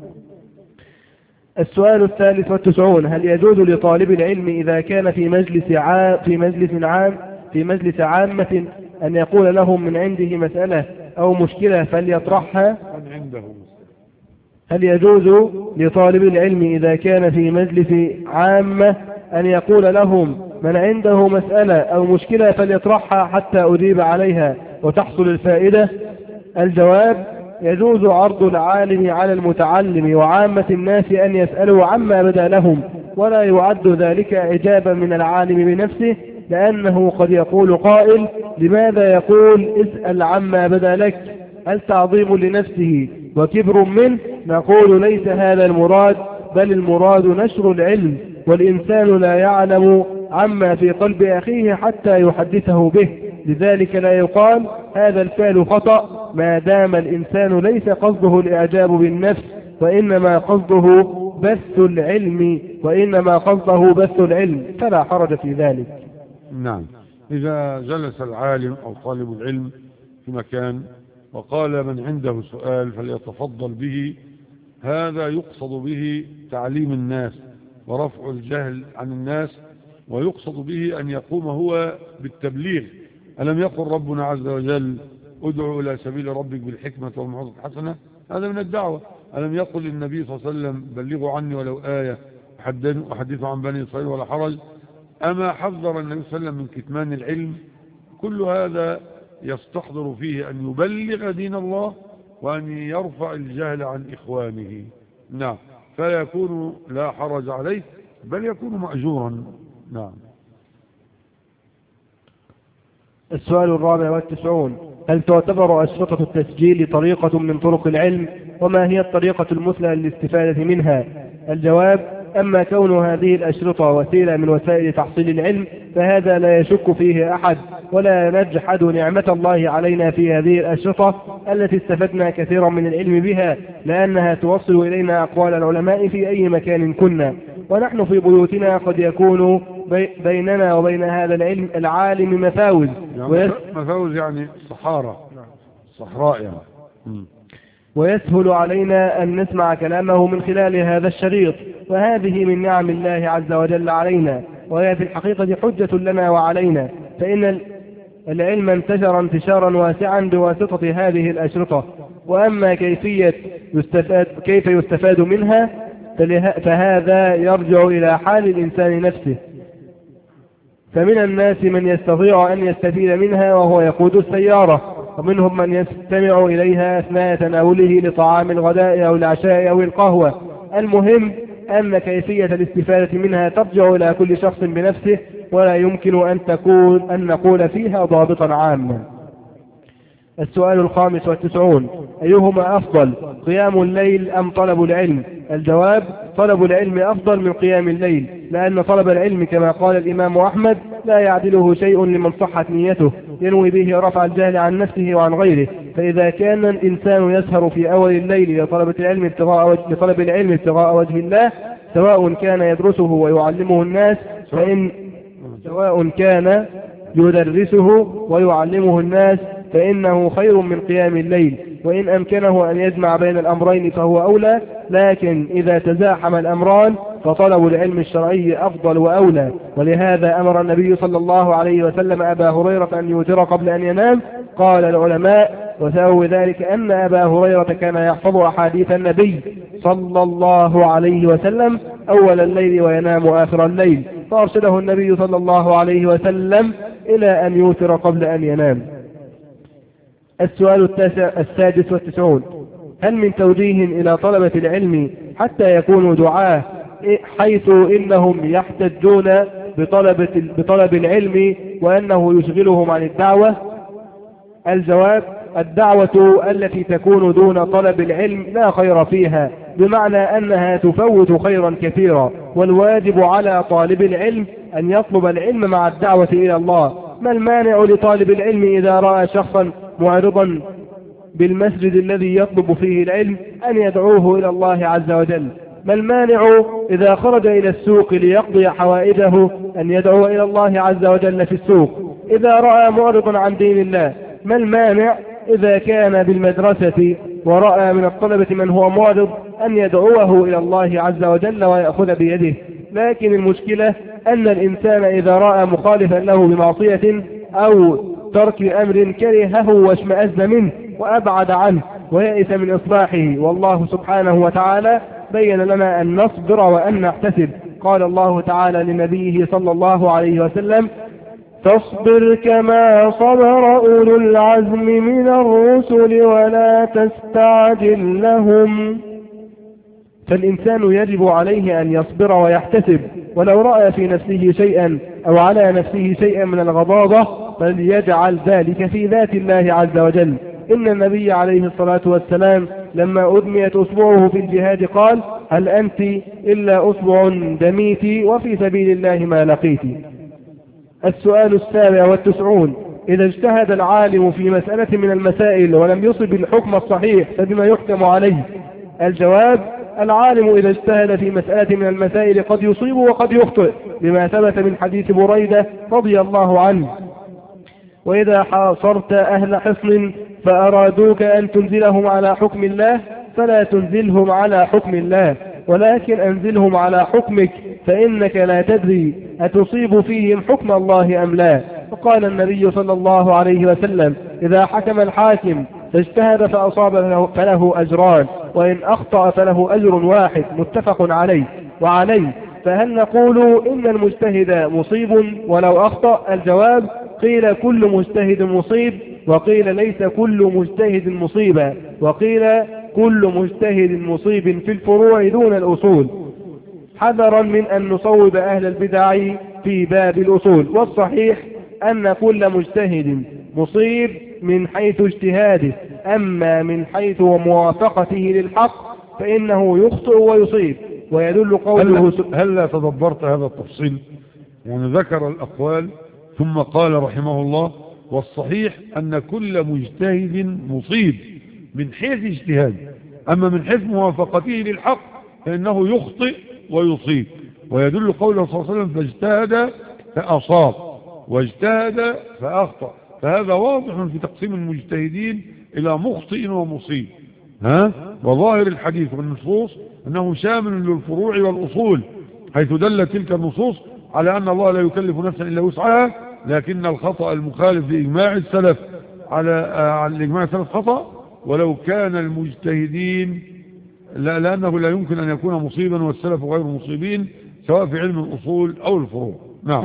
السؤال الثالث والتسعون: هل يجوز لطالب العلم إذا كان في مجلس عام في مجلس عام في مجلس عامة أن يقول لهم من عنده مسألة أو مشكلة فليطرحها؟ هل يجوز لطالب العلم إذا كان في مجلس عامة أن يقول لهم من عنده مسألة أو مشكلة فليطرحها حتى أجيب عليها وتحصل الفائدة؟ الجواب: يجوز عرض العالم على المتعلم وعامة الناس أن يسألوا عما بدا لهم، ولا يعد ذلك إجابة من العالم بنفسه، لأنه قد يقول قائل: لماذا يقول اسأل عما بدا لك؟ هل تعظيم لنفسه وكبر منه؟ نقول: ليس هذا المراد، بل المراد نشر العلم، والإنسان لا يعلم عما في قلب أخيه حتى يحدثه به، لذلك لا يقال هذا الفعل خطأ ما دام الإنسان ليس قصده الإعجاب بالنفس، وإنما قصده بث العلم وإنما قصده بث العلم، فلا حرج في ذلك. نعم. إذا جلس العالم أو طالب العلم في مكان وقال من عنده سؤال فليتفضل به، هذا يقصد به تعليم الناس ورفع الجهل عن الناس، ويقصد به أن يقوم هو بالتبليغ. ألم يقل ربنا عز وجل: ادعو إلى سبيل ربك بالحكمة والموعظة الحسنة، هذا من الدعوة. ألم يقل النبي صلى الله عليه وسلم بلغوا عني ولو آية وحدثوا عن بني إسرائيل ولا حرج؟ أما حذر النبي صلى الله عليه وسلم من كتمان العلم؟ كل هذا يستحضر فيه أن يبلغ دين الله وأن يرفع الجهل عن إخوانه. نعم، فلا يكون لا حرج عليه بل يكون مأجورا. نعم. السؤال الرابع والتسعون: هل تعتبر أشرطة التسجيل طريقة من طرق العلم؟ وما هي الطريقة المثلى للاستفادة منها؟ الجواب: أما كون هذه الأشرطة وسيلة من وسائل تحصيل العلم فهذا لا يشك فيه أحد، ولا نجحد نعمة الله علينا في هذه الأشرطة التي استفدنا كثيرا من العلم بها، لأنها توصل إلينا أقوال العلماء في أي مكان كنا، ونحن في بيوتنا قد يكون بيننا وبين هذا العلم العالم مفاوز. يعني مفاوز يعني صحارى، صحراء يعني. ويسهل علينا أن نسمع كلامه من خلال هذا الشريط، وهذه من نعم الله عز وجل علينا، وهي في الحقيقة حجة لنا وعلينا، فإن العلم انتشر انتشارا واسعا بواسطة هذه الأشرطة. وأما كيفية يستفاد كيف يستفاد منها فهذا يرجع إلى حال الإنسان نفسه، فمن الناس من يستطيع أن يستفيد منها وهو يقود السيارة، ومنهم من يستمع إليها أثناء تناوله لطعام الغداء أو العشاء أو القهوة. المهم أن كيفية الاستفادة منها ترجع إلى كل شخص بنفسه، ولا يمكن أن تكون أن نقول فيها ضابطا عاما. السؤال الخامس والتسعون: أيهما أفضل، قيام الليل أم طلب العلم؟ الجواب: طلب العلم أفضل من قيام الليل، لأن طلب العلم كما قال الإمام أحمد لا يعدله شيء لمن صحت نيته ينوي به رفع الجهل عن نفسه وعن غيره. فإذا كان الإنسان يسهر في أول الليل لطلب العلم ابتغاء وجه, لطلب العلم ابتغاء وجه الله، سواء كان يدرسه ويعلمه الناس فإن سواء كان يدرسه ويعلمه الناس فإنه خير من قيام الليل، وإن أمكنه أن يجمع بين الأمرين فهو أولى. لكن إذا تزاحم الأمران فطلب العلم الشرعي أفضل وأولى، ولهذا أمر النبي صلى الله عليه وسلم أبا هريرة أن يوتر قبل أن ينام. قال العلماء: وسبب ذلك أن أبا هريرة كان يحفظ أحاديث النبي صلى الله عليه وسلم أول الليل وينام آخر الليل، فأرشده النبي صلى الله عليه وسلم إلى أن يوتر قبل أن ينام. السؤال التاسع السادس والتسعون: هل من توجيه إلى طلبة العلم حتى يكونوا دعاة، حيث إنهم يحتجون بطلب, بطلب العلم وأنه يشغلهم عن الدعوة؟ الجواب: الدعوة التي تكون دون طلب العلم لا خير فيها، بمعنى أنها تفوت خيرا كثيرا، والواجب على طالب العلم أن يطلب العلم مع الدعوة إلى الله. ما المانع لطالب العلم إذا رأى شخصا معرضا بالمسجد الذي يطلب فيه العلم أن يدعوه إلى الله عز وجل؟ ما المانع إذا خرج إلى السوق ليقضي حوائجه أن يدعو إلى الله عز وجل في السوق؟ إذا رأى معرضا عن دين الله، ما المانع إذا كان بالمدرسة ورأى من الطلبة من هو معرض أن يدعوه إلى الله عز وجل ويأخذ بيده؟ لكن المشكلة أن الإنسان إذا رأى مخالفا له بمعصية أو ترك أمر كرهه واشمأز منه وأبعد عنه ويئس من إصلاحه، والله سبحانه وتعالى بين لنا أن نصبر وأن نحتسب. قال الله تعالى لنبيه صلى الله عليه وسلم: فاصبر كما صبر أولو العزم من الرسل ولا تستعجل لهم. فالإنسان يجب عليه أن يصبر ويحتسب، ولو رأى في نفسه شيئا أو على نفسه شيئا من الغضاضة فليجعل ذلك في ذات الله عز وجل. إن النبي عليه الصلاة والسلام لما أدميت أصبعه في الجهاد قال: هل أنت إلا أصبع دميت وفي سبيل الله ما لقيت. السؤال السابع والتسعون: إذا اجتهد العالم في مسألة من المسائل ولم يصب الحكم الصحيح فبما يحكم عليه؟ الجواب: العالم إذا اجتهد في مسألة من المسائل قد يصيب وقد يخطئ، لما ثبت من حديث بريدة رضي الله عنه: وإذا حاصرت أهل حصن فأرادوك أن تنزلهم على حكم الله فلا تنزلهم على حكم الله، ولكن أنزلهم على حكمك، فإنك لا تدري أتصيب فيهم حكم الله أم لا. وقال النبي صلى الله عليه وسلم: إذا حكم الحاكم فاجتهد فأصاب فله أجران، وإن أخطأ فله أجر واحد، متفق عليه. وعليه فهل نقول إن المجتهد مصيب ولو أخطأ؟ الجواب: قيل كل مجتهد مصيب، وقيل ليس كل مجتهد مصيبا، وقيل كل مجتهد مصيب في الفروع دون الأصول، حذرا من أن نصوب أهل البدع في باب الأصول. والصحيح أن كل مجتهد مصيب من حيث اجتهاده، أما من حيث موافقته للحق فإنه يخطئ ويصيب. ويدل قوله هل, هل لا تدبرت هذا التفصيل؟ يعني ذكر الأقوال ثم قال رحمه الله: والصحيح أن كل مجتهد مصيب من حيث اجتهاده، أما من حيث موافقته للحق فإنه يخطئ ويصيب. ويدل قوله صلى الله عليه وسلم: فاجتهد فأصاب واجتهد فأخطأ. فهذا واضح في تقسيم المجتهدين إلى مخطئ ومصيب. ها؟ وظاهر الحديث والنصوص أنه شامل للفروع والأصول، حيث دلت تلك النصوص على أن الله لا يكلف نفسا إلا وسعها، لكن الخطأ المخالف لإجماع السلف على على إجماع السلف خطأ، ولو كان المجتهدين لا لأنه لا يمكن أن يكون مصيبا والسلف غير مصيبين، سواء في علم الأصول أو الفروع. نعم.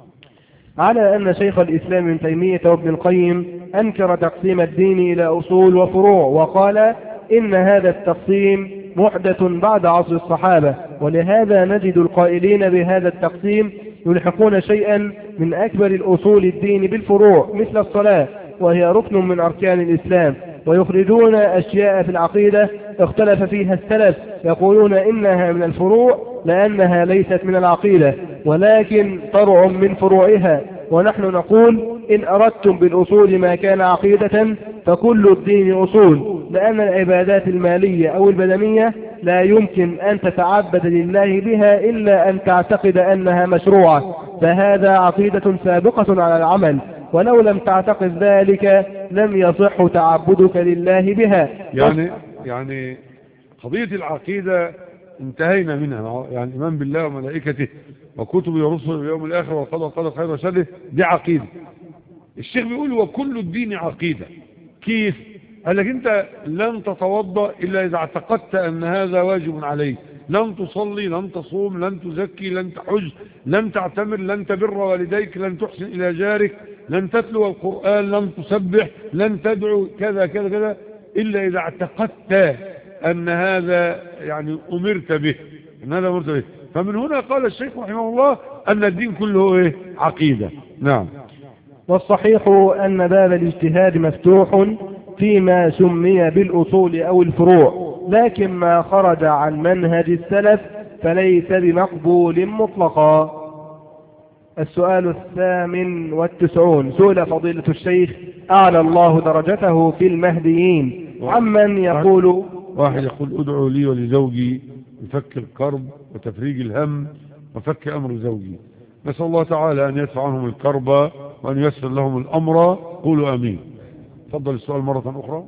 على أن شيخ الإسلام ابن تيمية وابن القيم أنكر تقسيم الدين إلى أصول وفروع، وقال إن هذا التقسيم محدث بعد عصر الصحابة، ولهذا نجد القائلين بهذا التقسيم يلحقون شيئا من أكبر الأصول الدين بالفروع، مثل الصلاة وهي ركن من أركان الإسلام، ويخرجون أشياء في العقيدة اختلف فيها السلف، يقولون إنها من الفروع لأنها ليست من العقيدة ولكن فرع من فروعها. ونحن نقول: إن أردتم بالأصول ما كان عقيدة فكل الدين أصول، لأن العبادات المالية أو البدنية لا يمكن أن تتعبد لله بها إلا أن تعتقد أنها مشروعة، فهذا عقيدة سابقة على العمل، ولو لم تعتقد ذلك لم يصح تعبدك لله بها. يعني يعني قضية العقيدة انتهينا منها، يعني إيمان بالله وملائكته وكتبه ورسله واليوم الآخر والقدر قدر خير وشر، دي عقيدة. الشيخ بيقول: وكل الدين عقيدة. كيف؟ قال لك: أنت لن تتوضأ إلا إذا اعتقدت أن هذا واجب عليك، لن تصلي، لن تصوم، لن تزكي، لن تحج، لن تعتمر، لن تبر والديك، لن تحسن إلى جارك، لن تتلو القرآن، لن تسبح، لن تدعو كذا كذا كذا، إلا إذا اعتقدت أن هذا يعني أمرت به، أن هذا أمرت به. فمن هنا قال الشيخ رحمه الله أن الدين كله إيه؟ عقيدة. نعم. والصحيح أن باب الاجتهاد مفتوح فيما سمي بالأصول أو الفروع، لكن ما خرج عن منهج السلف فليس بمقبول مطلقا. السؤال الثامن والتسعون، سئل فضيلة الشيخ أعلى الله درجته في المهديين عمن يقول: واحد يقول: ادعوا لي ولزوجي بفك الكرب وتفريج الهم وفك أمر زوجي. نسأل الله تعالى أن يدفع عنهم الكرب وأن ييسر لهم الأمر. قولوا آمين. تفضل السؤال مرة أخرى.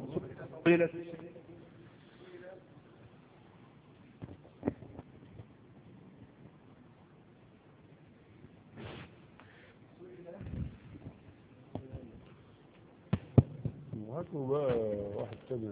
هاتوا بقى واحد تاني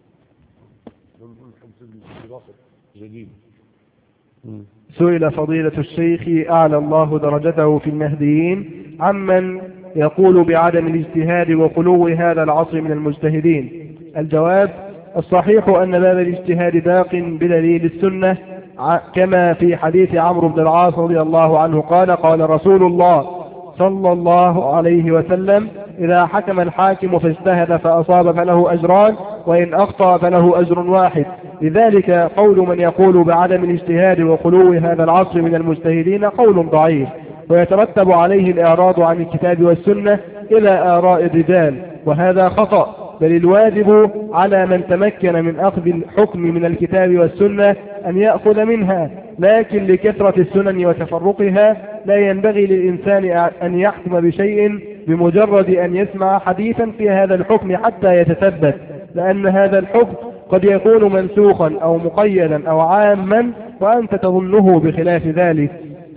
جديد. سئل فضيلة الشيخ أعلى الله درجته في المهديين عمن يقول بعدم الاجتهاد وخلو هذا العصر من المجتهدين. الجواب: الصحيح أن باب الاجتهاد باق بدليل السنة، كما في حديث عمرو بن العاص رضي الله عنه قال: قال رسول الله صلى الله عليه وسلم: إذا حكم الحاكم فاجتهد فأصاب فله أجران، وإن أخطأ فله أجر واحد. لذلك قول من يقول بعدم الاجتهاد وخلو هذا العصر من المجتهدين قول ضعيف، ويترتب عليه الإعراض عن الكتاب والسنة إلى آراء الرجال، وهذا خطأ، بل الواجب على من تمكن من أخذ الحكم من الكتاب والسنة أن يأخذ منها، لكن لكثرة السنن وتفرقها لا ينبغي للإنسان أن يحكم بشيء بمجرد أن يسمع حديثا في هذا الحكم حتى يتثبت، لأن هذا الحكم قد يكون منسوخا أو مقيدا أو عاما وأنت تظنه بخلاف ذلك.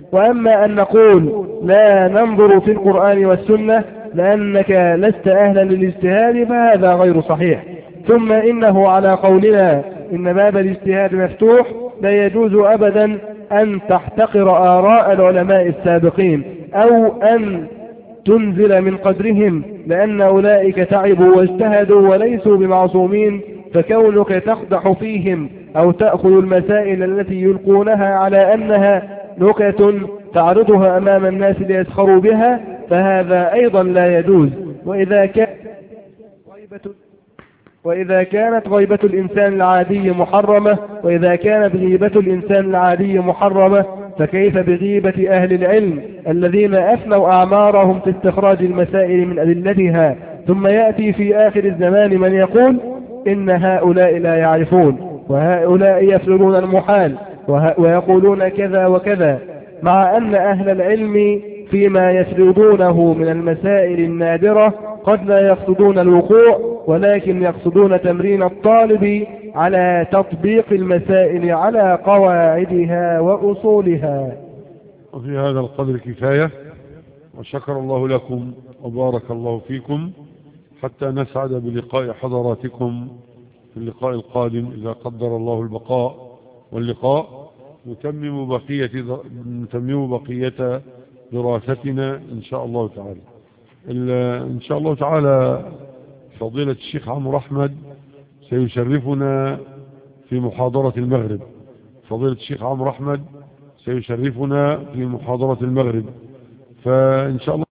وأما أن نقول لا ننظر في القرآن والسنة لأنك لست أهلا للاجتهاد فهذا غير صحيح. ثم إنه على قولنا إن باب الاجتهاد مفتوح لا يجوز أبدا أن تحتقر آراء العلماء السابقين أو أن تنزل من قدرهم، لأن أولئك تعبوا واجتهدوا وليسوا بمعصومين، فكونك تقدح فيهم أو تأخذ المسائل التي يلقونها على أنها نكت تعرضها أمام الناس ليسخروا بها فهذا أيضا لا يجوز. وإذا كان غيبة وإذا كانت غيبة الإنسان العادي محرمة وإذا كانت غيبة الإنسان العادي محرمة فكيف بغيبة أهل العلم الذين أفنوا أعمارهم في استخراج المسائل من أدلتها، ثم يأتي في آخر الزمان من يقول إن هؤلاء لا يعرفون وهؤلاء يفعلون المحال ويقولون كذا وكذا، مع أن أهل العلم فيما يسردونه من المسائل النادرة قد لا يقصدون الوقوع ولكن يقصدون تمرين الطالب على تطبيق المسائل على قواعدها وأصولها. وفي هذا القدر كفاية، وشكر الله لكم وبارك الله فيكم، حتى نسعد بلقاء حضراتكم في اللقاء القادم إذا قدر الله البقاء واللقاء، نتمم بقية نتمم بقية دراستنا إن شاء الله تعالى. إن شاء الله تعالى فضيلة الشيخ عمرو أحمد سيشرفنا في محاضرة المغرب. فضيلة الشيخ عمرو أحمد سيشرفنا في محاضرة المغرب، فإن شاء الله